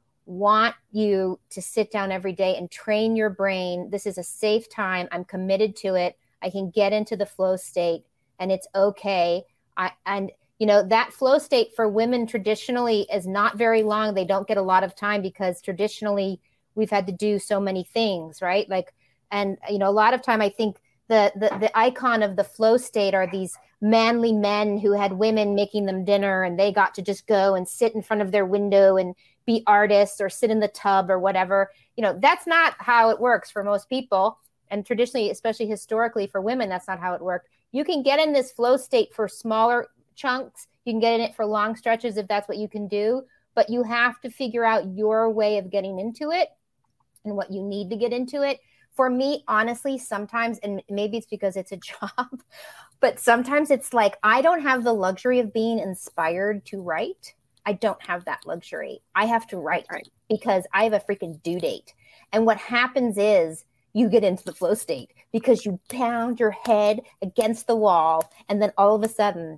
Speaker 6: want you to sit down every day and train your brain. This is a safe time. I'm committed to it. I can get into the flow state, and it's okay. I and you know that flow state for women traditionally is not very long. They don't get a lot of time because traditionally we've had to do so many things, right? Like, and you know, a lot of time I think the the the icon of the flow state are these manly men who had women making them dinner, and they got to just go and sit in front of their window and be artists or sit in the tub or whatever. You know, that's not how it works for most people. And traditionally, especially historically for women, that's not how it worked. You can get in this flow state for smaller chunks. You can get in it for long stretches if that's what you can do. But you have to figure out your way of getting into it and what you need to get into it. For me, honestly, sometimes, and maybe it's because it's a job, but sometimes it's like I don't have the luxury of being inspired to write. I don't have that luxury. I have to write
Speaker 5: Right.
Speaker 6: because I have a freaking due date. And what happens is you get into the flow state because you pound your head against the wall, and then all of a sudden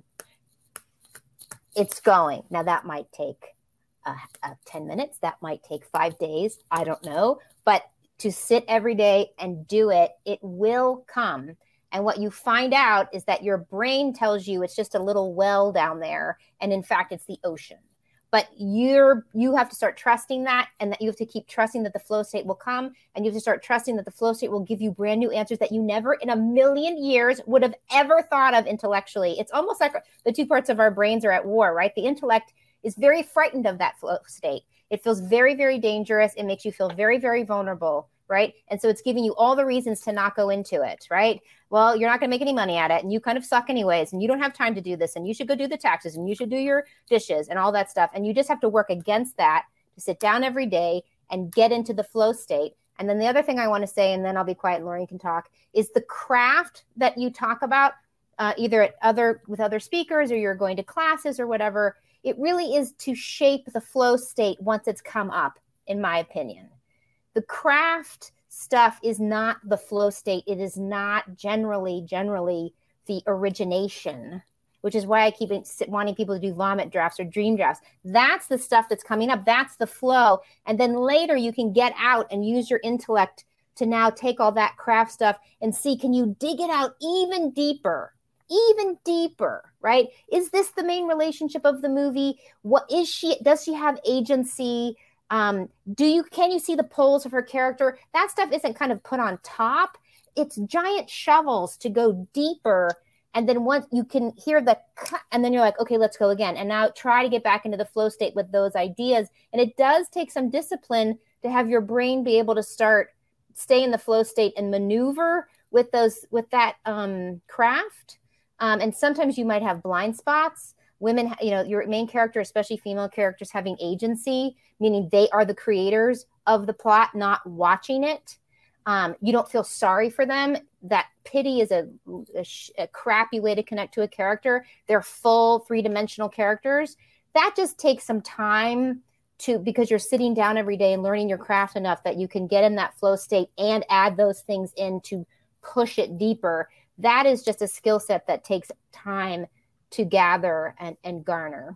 Speaker 6: it's going. Now that might take uh, uh, ten minutes. That might take five days. I don't know. But to sit every day and do it, it will come. And what you find out is that your brain tells you it's just a little well down there. And in fact, it's the ocean. But you're you have to start trusting that, and that you have to keep trusting that the flow state will come, and you have to start trusting that the flow state will give you brand new answers that you never in a million years would have ever thought of intellectually. It's almost like the two parts of our brains are at war, right? The intellect is very frightened of that flow state. It feels very, very dangerous. It makes you feel very, very vulnerable, right? And so it's giving you all the reasons to not go into it, right? Well, you're not going to make any money at it, and you kind of suck anyways, and you don't have time to do this, and you should go do the taxes, and you should do your dishes and all that stuff. And you just have to work against that to sit down every day and get into the flow state. And then the other thing I want to say, and then I'll be quiet and Lauren can talk, is the craft that you talk about, uh, either at other with other speakers or you're going to classes or whatever. It really is to shape the flow state once it's come up, in my opinion. The craft stuff is not the flow state. It is not generally, generally the origination, which is why I keep wanting people to do vomit drafts or dream drafts. That's the stuff that's coming up. That's the flow. And then later you can get out and use your intellect to now take all that craft stuff and see, can you dig it out even deeper, even deeper, right? Is this the main relationship of the movie? What is she, does she have agency? Um, do you, can you see the poles of her character? That stuff isn't kind of put on top. It's giant shovels to go deeper. And then once you can hear the cut, and then you're like, okay, let's go again. And now try to get back into the flow state with those ideas. And it does take some discipline to have your brain be able to start, stay in the flow state and maneuver with those, with that um, craft. Um, and sometimes you might have blind spots. Women, you know, your main character, especially female characters, having agency, meaning they are the creators of the plot, not watching it. Um, you don't feel sorry for them. That pity is a, a, a crappy way to connect to a character. They're full three-dimensional characters. That just takes some time to, because you're sitting down every day and learning your craft enough that you can get in that flow state and add those things in to push it deeper. That is just a skill set that takes time to gather and, and garner.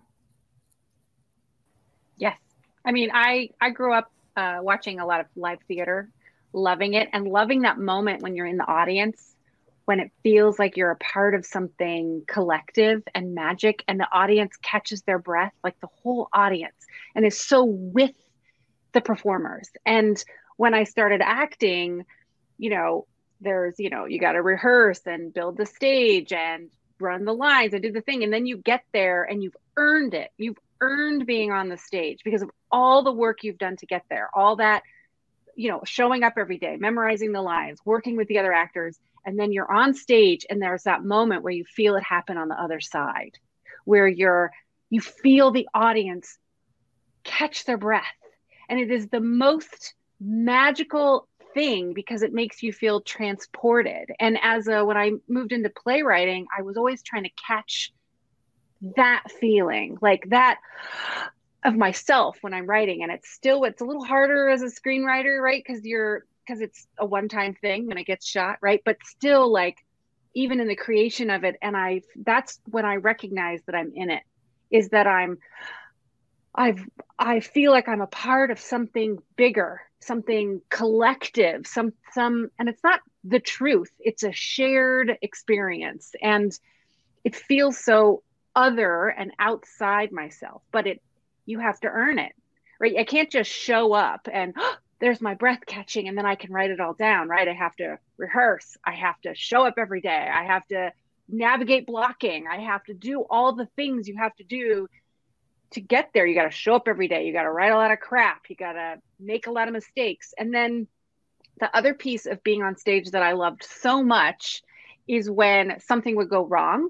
Speaker 5: Yes. I mean, I, I grew up uh, watching a lot of live theater, loving it, and loving that moment when you're in the audience, when it feels like you're a part of something collective and magic, and the audience catches their breath, like the whole audience, and is so with the performers. And when I started acting, you know, there's, you know, you got to rehearse and build the stage and run the lines and do the thing. And then you get there and you've earned it. You've earned being on the stage because of all the work you've done to get there, all that, you know, showing up every day, memorizing the lines, working with the other actors. And then you're on stage and there's that moment where you feel it happen on the other side, where you're, you feel the audience catch their breath. And it is the most magical thing because it makes you feel transported. And as a, when I moved into playwriting, I was always trying to catch that feeling, like that of myself when I'm writing. And it's still, it's a little harder as a screenwriter, right? Because you're, because it's a one-time thing when it gets shot, right? But still, like, even in the creation of it, and I, that's when I recognize that I'm in it, is that I'm, I've, I feel like I'm a part of something bigger, something collective, some, some, and it's not the truth. It's a shared experience. And it feels so other and outside myself, but it, you have to earn it, right? I can't just show up and oh, there's my breath catching and then I can write it all down, right? I have to rehearse. I have to show up every day. I have to navigate blocking. I have to do all the things you have to do to get there. You got to show up every day. You got to write a lot of crap. You got to make a lot of mistakes. And then the other piece of being on stage that I loved so much is when something would go wrong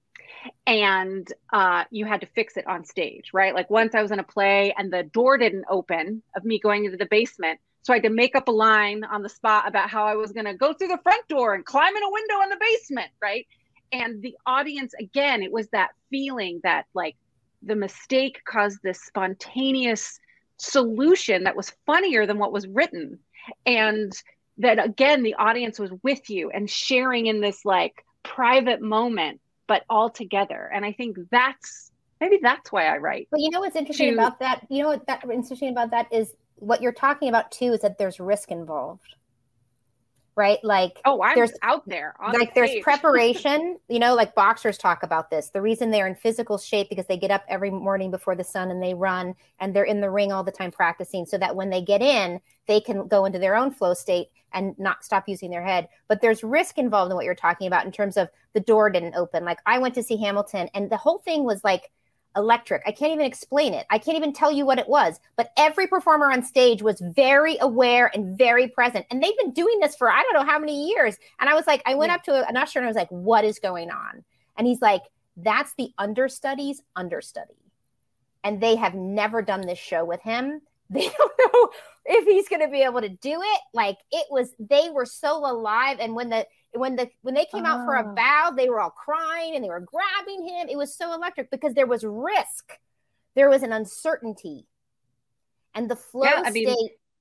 Speaker 5: and uh, you had to fix it on stage, right? Like once I was in a play and the door didn't open of me going into the basement. So I had to make up a line on the spot about how I was going to go through the front door and climb in a window in the basement, right? And the audience, again, it was that feeling that like the mistake caused this spontaneous solution that was funnier than what was written. And that, again, the audience was with you and sharing in this like private moment, but all together. And I think that's, maybe that's why I write.
Speaker 6: But you know what's interesting to, about that? You know what that interesting about that is what you're talking about too, is that there's risk involved, right? Like,
Speaker 5: oh, I'm
Speaker 6: there's
Speaker 5: out there on
Speaker 6: like
Speaker 5: the
Speaker 6: there's preparation, you know, like boxers talk about this. The reason they're in physical shape because they get up every morning before the sun and they run and they're in the ring all the time practicing so that when they get in, they can go into their own flow state and not stop using their head. But there's risk involved in what you're talking about in terms of the door didn't open. Like I went to see Hamilton and the whole thing was like electric. I can't even explain it. I can't even tell you what it was, but every performer on stage was very aware and very present. And they've been doing this for, I don't know how many years. And I was like, I went yeah. up to an usher and I was like, what is going on? And he's like, that's the understudy's understudy. And they have never done this show with him. They don't know if he's going to be able to do it. Like it was, they were so alive. And when the, when the, when they came oh. out for a bow, they were all crying and they were grabbing him. It was so electric because there was risk. There was an uncertainty and the flow
Speaker 5: yeah, I
Speaker 6: state
Speaker 5: mean,
Speaker 6: is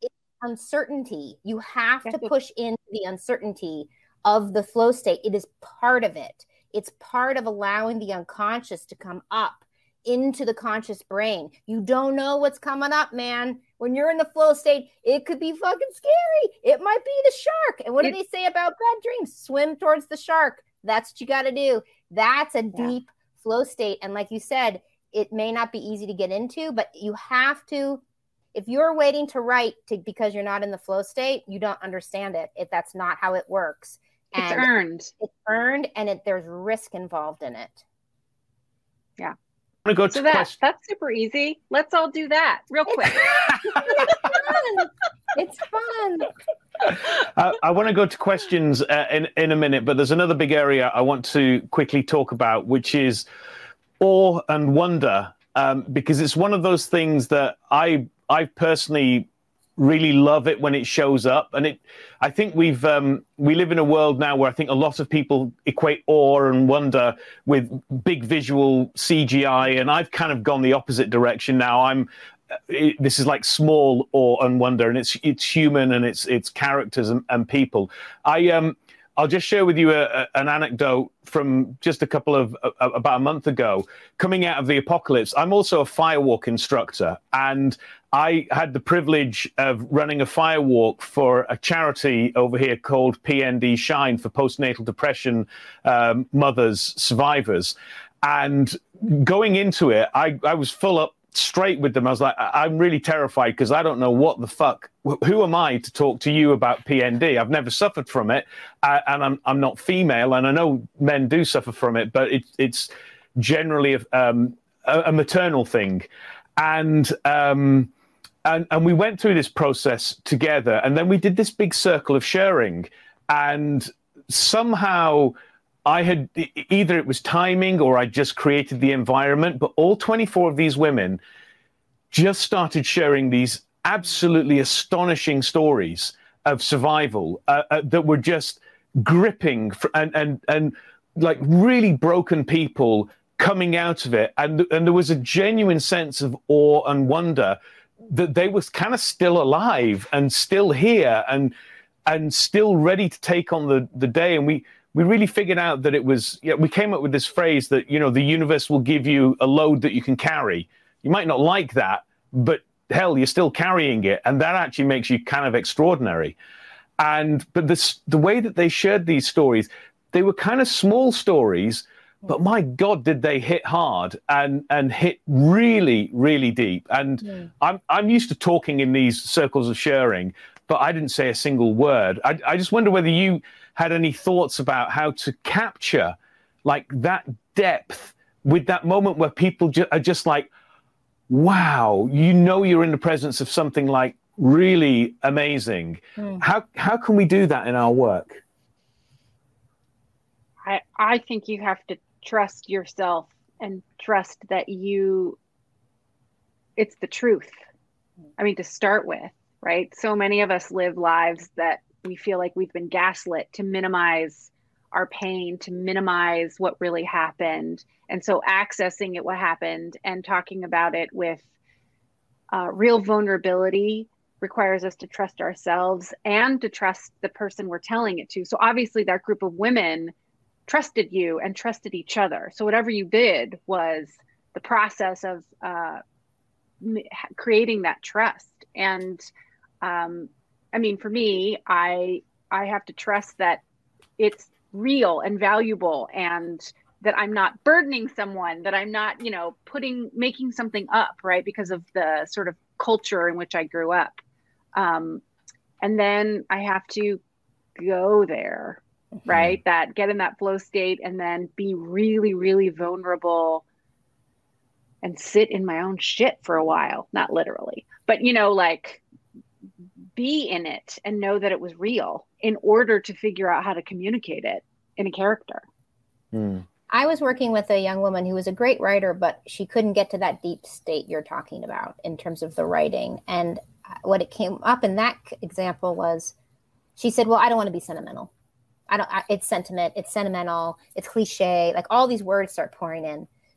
Speaker 6: uncertainty. You have to push into the uncertainty of the flow state. It is part of it. It's part of allowing the unconscious to come up into the conscious brain. You don't know what's coming up, man. When you're in the flow state, it could be fucking scary. It might be the shark. And what do they say about bad dreams? Swim towards the shark. That's what you got to do. That's a yeah. deep flow state. And like you said, it may not be easy to get into, but you have to, if you're waiting to write to, because you're not in the flow state, you don't understand it. If that's not how it works.
Speaker 5: And it's earned.
Speaker 6: It's earned, and it, there's risk involved in it.
Speaker 5: Yeah.
Speaker 4: I'm go
Speaker 5: so
Speaker 4: to
Speaker 5: that,
Speaker 4: question-
Speaker 5: that's super easy. Let's all do that real quick.
Speaker 6: It's fun. It's fun.
Speaker 4: uh, I want to go to questions uh, in, in a minute, but there's another big area I want to quickly talk about, which is awe and wonder, um, because it's one of those things that I I personally really love it when it shows up. And it, I think we've, um, we live in a world now where I think a lot of people equate awe and wonder with big visual C G I. And I've kind of gone the opposite direction now. I'm, it, this is like small awe and wonder, and it's, it's human, and it's, it's characters and, and people. I, um, I'll just share with you a, a, an anecdote from just a couple of, uh, about a month ago. Coming out of the apocalypse, I'm also a firewalk instructor, and I had the privilege of running a firewalk for a charity over here called P N D Shine, for postnatal depression um, mothers, survivors. And going into it, I, I was full up straight with them. I was like, I'm really terrified because I don't know what the fuck, who am I to talk to you about P N D? I've never suffered from it, uh, and I'm I'm not female, and I know men do suffer from it, but it, it's generally a, um, a, a maternal thing. And, um, and and we went through this process together, and then we did this big circle of sharing, and somehow I had, either it was timing or I just created the environment, but all twenty-four of these women just started sharing these absolutely astonishing stories of survival uh, uh, that were just gripping for, and, and, and like really broken people coming out of it. And, and there was a genuine sense of awe and wonder that they were kind of still alive and still here and, and still ready to take on the, the day. And we, we really figured out that it was, you know, we came up with this phrase that, you know, the universe will give you a load that you can carry. You might not like that, but hell, you're still carrying it. And that actually makes you kind of extraordinary. And, but this, the way that they shared these stories, they were kind of small stories, but my God, did they hit hard and, and hit really, really deep. And yeah. I'm, I'm used to talking in these circles of sharing, but I didn't say a single word. I, I just wonder whether you had any thoughts about how to capture like that depth with that moment where people ju- are just like, wow, you know, you're in the presence of something like really amazing. Mm. How, how can we do that in our work?
Speaker 5: I, I think you have to trust yourself and trust that you, it's the truth. I mean, to start with, right? So many of us live lives that we feel like we've been gaslit to minimize our pain, to minimize what really happened. And so accessing it, what happened, and talking about it with uh, real vulnerability requires us to trust ourselves and to trust the person we're telling it to. So obviously that group of women trusted you and trusted each other. So whatever you did was the process of uh, creating that trust. And um, I mean, for me, I I have to trust that it's real and valuable, and that I'm not burdening someone, that I'm not, you know, putting, making something up, right? Because of the sort of culture in which I grew up. Um, and then I have to go there, mm-hmm. right? That get in that flow state and then be really, really vulnerable and sit in my own shit for a while, not literally, but, you know, like be in it and know that it was real in order to figure out how to communicate it in a character.
Speaker 4: Mm.
Speaker 6: I was working with a young woman who was a great writer, but she couldn't get to that deep state you're talking about in terms of the writing. And what it came up in that example was, she said, well, I don't want to be sentimental. I don't, I, it's sentiment, it's sentimental, it's cliche, like all these words start pouring in.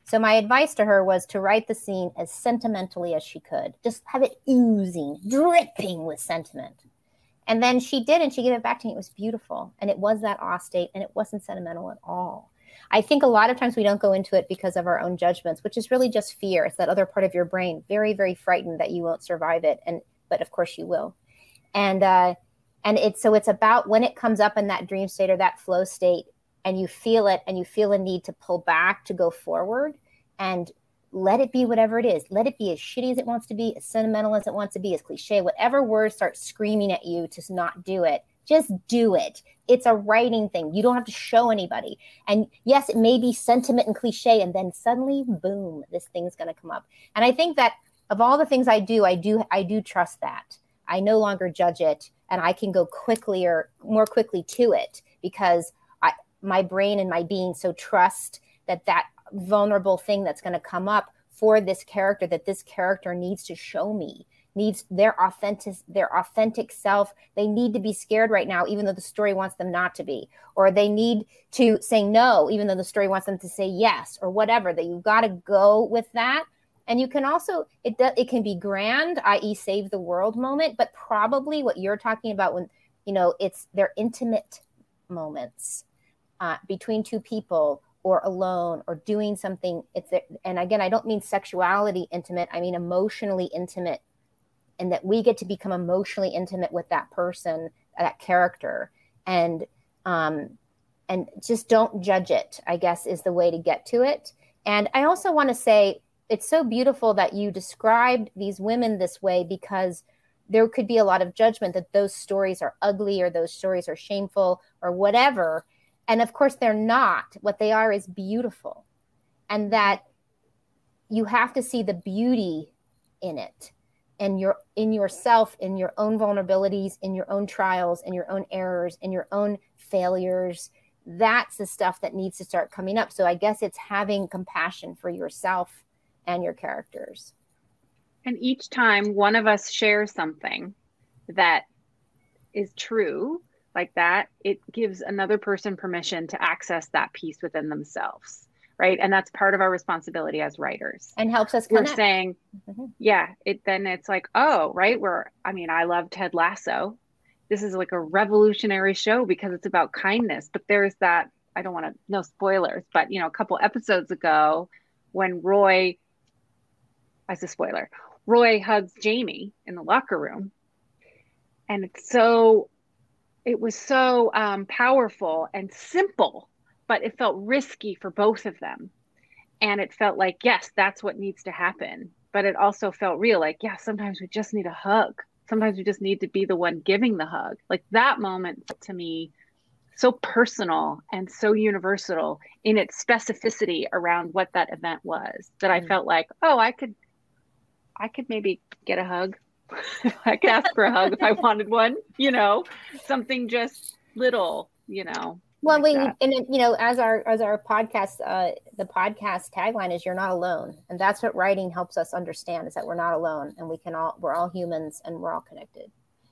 Speaker 6: So my advice to her was to write the scene as sentimentally as she could. Just have it oozing, dripping with sentiment. And then she did, and she gave it back to me. It was beautiful. And it was that awe state, and it wasn't sentimental at all. I think a lot of times we don't go into it because of our own judgments, which is really just fear. It's that other part of your brain, very, very frightened that you won't survive it. And but of course you will. And uh, and it's so it's about when it comes up in that dream state or that flow state, and you feel it, and you feel a need to pull back to go forward, and let it be whatever it is. Let it be as shitty as it wants to be, as sentimental as it wants to be, as cliche, whatever words start screaming at you to not do it. Just do it. It's a writing thing. You don't have to show anybody. And yes, it may be sentiment and cliche, and then suddenly, boom, this thing's going to come up. And I think that of all the things I do, I do, I do trust that. I no longer judge it, and I can go quickly or more quickly to it because I, my brain and my being so trust that that vulnerable thing that's going to come up for this character, that this character needs to show me, needs their authentic, their authentic self. They need to be scared right now, even though the story wants them not to be, or they need to say no, even though the story wants them to say yes, or whatever. That you've got to go with that. And you can also, it do, it can be grand, that is save the world moment, but probably what you're talking about when, you know, it's their intimate moments uh, between two people, or alone, or doing something. It's and again, I don't mean sexuality intimate. I mean emotionally intimate, and that we get to become emotionally intimate with that person, that character, and um, and just don't judge it, I guess, is the way to get to it. And I also want to say it's so beautiful that you described these women this way, because there could be a lot of judgment that those stories are ugly, or those stories are shameful, or whatever. And of course they're not. What they are is beautiful. And that you have to see the beauty in it, and your in yourself, in your own vulnerabilities, in your own trials, in your own errors, in your own failures. That's the stuff that needs to start coming up. So I guess it's having compassion for yourself and your characters.
Speaker 5: And each time one of us shares something that is true, like that, it gives another person permission to access that piece within themselves, right? And that's part of our responsibility as writers.
Speaker 6: And helps us connect.
Speaker 5: We're saying, mm-hmm. yeah, it then it's like, oh, right, we're, I mean, I love Ted Lasso. This is like a revolutionary show because it's about kindness. But there's that, I don't want to, no spoilers, but, you know, a couple episodes ago when Roy, as a spoiler, Roy hugs Jamie in the locker room. And it's so, it was so um, powerful and simple, but it felt risky for both of them. And it felt like, yes, that's what needs to happen. But it also felt real. Like, yeah, sometimes we just need a hug. Sometimes we just need to be the one giving the hug. Like that moment to me, so personal and so universal in its specificity around what that event was, that I felt like, oh, I could, I could maybe get a hug. I could ask for a hug if I wanted one, you know, something just little, you know.
Speaker 6: Well,
Speaker 5: like
Speaker 6: we,
Speaker 5: that.
Speaker 6: and you know, as our, as our podcast, uh, the podcast tagline is, you're not alone. And that's what writing helps us understand, is that we're not alone, and we can all, we're all humans, and we're all connected.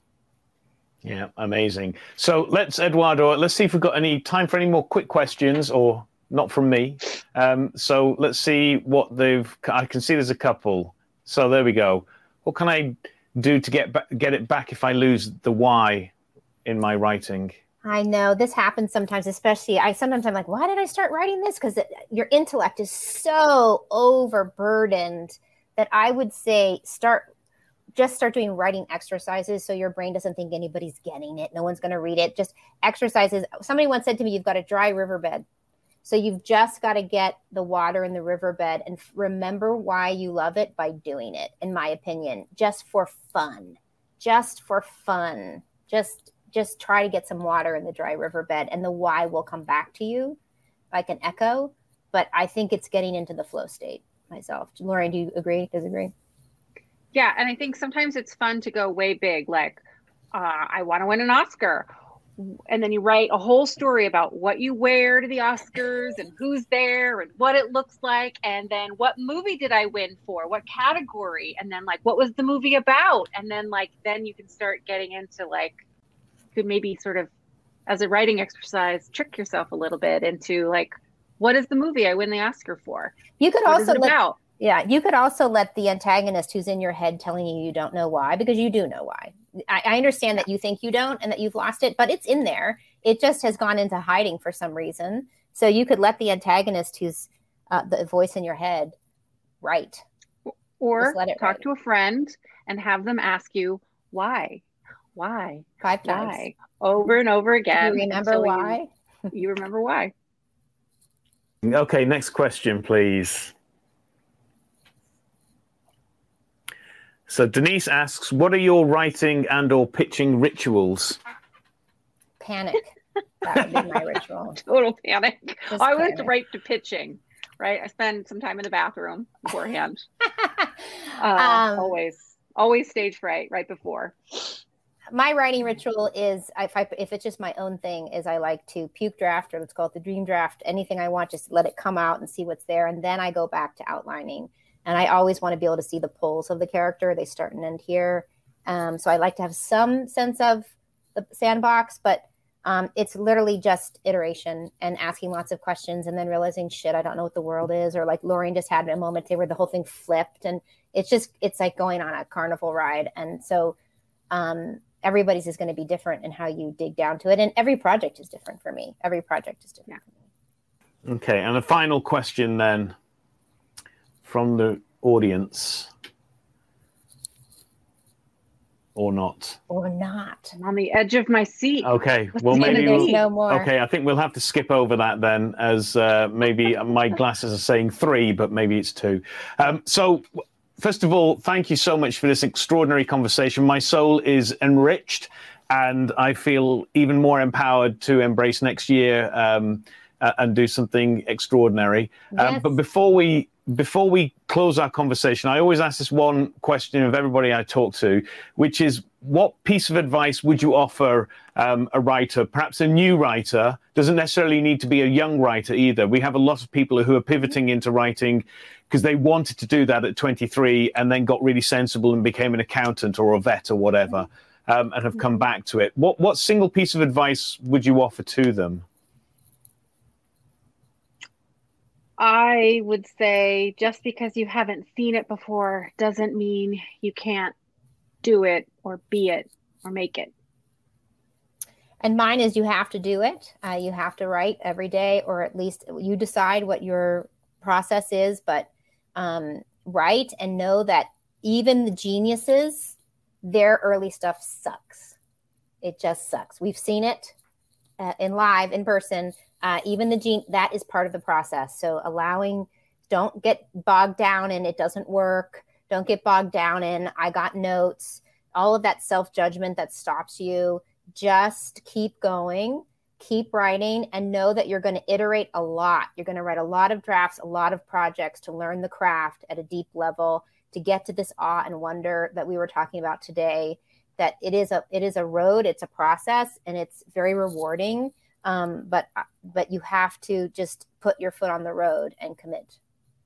Speaker 4: Yeah. Amazing. So let's, Eduardo, let's see if we've got any time for any more quick questions, or not from me. Um, so let's see what they've, I can see there's a couple. So there we go. What can I do to get ba- get it back if I lose the why in my writing?
Speaker 6: I know this happens sometimes, especially I sometimes I'm like, why did I start writing this? Because your intellect is so overburdened that I would say start just start doing writing exercises, so your brain doesn't think anybody's getting it. No one's going to read it. Just exercises. Somebody once said to me, you've got a dry riverbed. So you've just got to get the water in the riverbed and f- remember why you love it by doing it, in my opinion, just for fun, just for fun. Just just try to get some water in the dry riverbed, and the why will come back to you like an echo. But I think it's getting into the flow state myself. Lori, do you agree, disagree?
Speaker 5: Yeah, and I think sometimes it's fun to go way big, like, uh, I want to win an Oscar. And then you write a whole story about what you wear to the Oscars and who's there and what it looks like. And then what movie did I win for? What category? And then like, what was the movie about? And then like, then you can start getting into like, could maybe sort of as a writing exercise, trick yourself a little bit into like, what is the movie I win the Oscar for?
Speaker 6: You could
Speaker 5: What
Speaker 6: also
Speaker 5: is it
Speaker 6: let,
Speaker 5: about?
Speaker 6: yeah, you could also let the antagonist who's in your head telling you you don't know why, because you do know why. I, I understand that you think you don't and that you've lost it, but it's in there. It just has gone into hiding for some reason. So you could let the antagonist who's uh, the voice in your head write.
Speaker 5: Or
Speaker 6: Just let it
Speaker 5: talk
Speaker 6: write.
Speaker 5: to a friend and have them ask you why, why,
Speaker 6: Five times.
Speaker 5: why, over and over again.
Speaker 6: You remember
Speaker 5: until
Speaker 6: why?
Speaker 5: You, you remember why.
Speaker 4: Okay, next question, please. So Denise asks, what are your writing and or pitching rituals?
Speaker 6: Panic. That would be my ritual.
Speaker 5: Total panic.
Speaker 6: Just
Speaker 5: I went
Speaker 6: panic.
Speaker 5: right to pitching, right? I spend some time in the bathroom beforehand. uh,
Speaker 6: Um,
Speaker 5: always, always stage fright right before.
Speaker 6: My writing ritual is if I if it's just my own thing is I like to puke draft, or let's call it the dream draft, anything I want, just let it come out and see what's there, and then I go back to outlining. And I always want to be able to see the pulls of the character. They start and end here. Um, so I like to have some sense of the sandbox, but um, it's literally just iteration and asking lots of questions and then realizing, shit, I don't know what the world is. Or like Lorraine just had a moment there where the whole thing flipped. And it's just, it's like going on a carnival ride. And so um, everybody's is going to be different in how you dig down to it. And every project is different for me. Every project is different for me.
Speaker 4: Okay, and a final question then from the audience. Or not.
Speaker 6: Or not.
Speaker 5: I'm on the edge of my seat.
Speaker 4: Okay,
Speaker 5: What's
Speaker 4: well
Speaker 5: the
Speaker 4: maybe
Speaker 5: end of
Speaker 4: we'll,
Speaker 5: the
Speaker 6: no more.
Speaker 4: Okay, I think we'll have to skip over that then, as uh, maybe my glasses are saying three, but maybe it's two. Um, so, first of all, thank you so much for this extraordinary conversation. My soul is enriched, and I feel even more empowered to embrace next year um, uh, and do something extraordinary. Um,
Speaker 6: Yes.
Speaker 4: but before we before we close our conversation, I always ask this one question of everybody I talk to, which is, what piece of advice would you offer um, a writer, perhaps a new writer? Doesn't necessarily need to be a young writer either. We have a lot of people who are pivoting into writing because they wanted to do that at twenty-three and then got really sensible and became an accountant or a vet or whatever, um, and have come back to it. What, what single piece of advice would you offer to them?
Speaker 5: I would say just because you haven't seen it before doesn't mean you can't do it or be it or make it.
Speaker 6: And mine is you have to do it. Uh, you have to write every day, or at least you decide what your process is, but um, write and know that even the geniuses, their early stuff sucks. It just sucks. We've seen it uh, in live, in person. Uh, even the gene, that is part of the process. So allowing, don't get bogged down in it doesn't work. Don't get bogged down in I got notes, all of that self-judgment that stops you. Just keep going, keep writing, and know that you're going to iterate a lot. You're going to write a lot of drafts, a lot of projects to learn the craft at a deep level, to get to this awe and wonder that we were talking about today, that it is a, it is a road, it's a process, and it's very rewarding. Um, but but you have to just put your foot on the road and commit.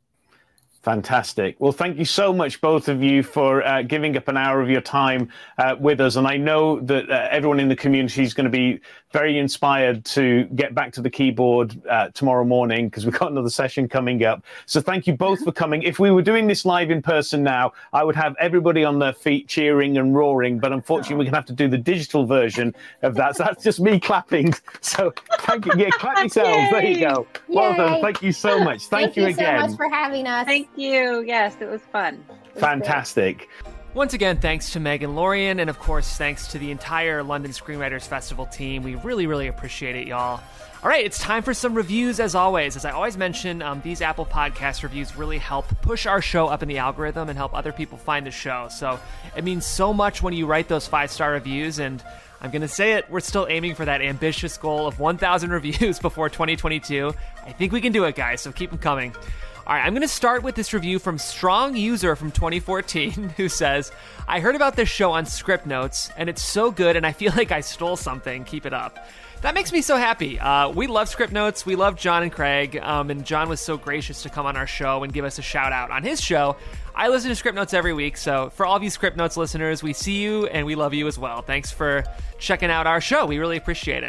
Speaker 4: Fantastic. Well, thank you so much, both of you, for uh, giving up an hour of your time uh, with us. And I know that uh, everyone in the community is going to be very inspired to get back to the keyboard uh, tomorrow morning, because we've got another session coming up. So thank you both for coming. If we were doing this live in person now, I would have everybody on their feet cheering and roaring. But unfortunately, we're going to have to do the digital version of that. So that's just me clapping. So thank you. Yeah, clap yourselves. There you go. Well done.
Speaker 6: Yay.
Speaker 4: Thank you so much. Thank,
Speaker 6: Thank
Speaker 4: you
Speaker 6: you
Speaker 4: again.
Speaker 6: so much for having us.
Speaker 5: Thank you. Yes, it was fun.
Speaker 4: Fantastic.
Speaker 3: Once again, thanks to Meg and Lorien, and of course, thanks to the entire London Screenwriters Festival team. We really, really appreciate it, y'all. All right, it's time for some reviews, as always. As I always mention, um, these Apple Podcast reviews really help push our show up in the algorithm and help other people find the show. So it means so much when you write those five-star reviews, and I'm going to say it, we're still aiming for that ambitious goal of one thousand reviews before twenty twenty-two. I think we can do it, guys, so keep them coming. All right, I'm going to start with this review from Strong User from twenty fourteen, who says, I heard about this show on Script Notes, and it's so good, and I feel like I stole something. Keep it up. That makes me so happy. Uh, we love Script Notes. We love John and Craig, um, and John was so gracious to come on our show and give us a shout out on his show. I listen to Script Notes every week, so for all of you Script Notes listeners, we see you, and we love you as well. Thanks for checking out our show. We really appreciate it.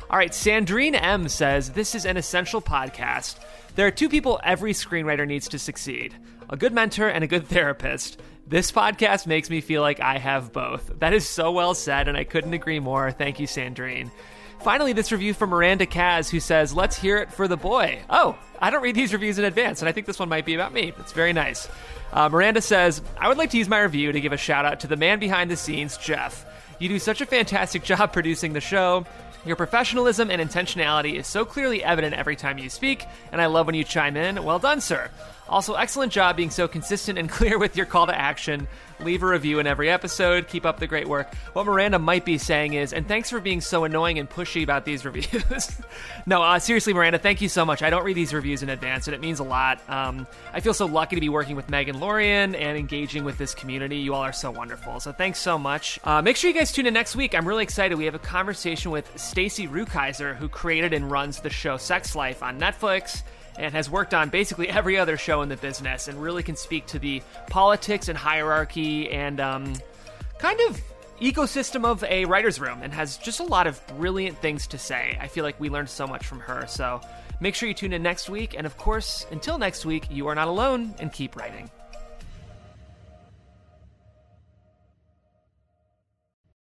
Speaker 3: All right, Sandrine M says, this is an essential podcast. There are two people every screenwriter needs to succeed, a good mentor and a good therapist. This podcast makes me feel like I have both. That is so well said, and I couldn't agree more. Thank you, Sandrine. Finally, this review from Miranda Kaz, who says, let's hear it for the boy. Oh, I don't read these reviews in advance, and I think this one might be about me. It's very nice. Uh, Miranda says, I would like to use my review to give a shout out to the man behind the scenes, Jeff. You do such a fantastic job producing the show. Your professionalism and intentionality is so clearly evident every time you speak, and I love when you chime in. Well done, sir. Also, excellent job being so consistent and clear with your call to action. Leave a review in every episode. Keep up the great work. What Miranda might be saying is, and thanks for being so annoying and pushy about these reviews. no, uh, seriously, Miranda, thank you so much. I don't read these reviews in advance, and it means a lot. Um, I feel so lucky to be working with Megan Lorien and engaging with this community. You all are so wonderful. So thanks so much. Uh, make sure you guys tune in next week. I'm really excited. We have a conversation with Stacey Rukeyser, who created and runs the show Sex Life on Netflix, and has worked on basically every other show in the business, and really can speak to the politics and hierarchy and um, kind of ecosystem of a writer's room, and has just a lot of brilliant things to say. I feel like we learned so much from her. So make sure you tune in next week. And of course, until next week, you are not alone, and keep writing.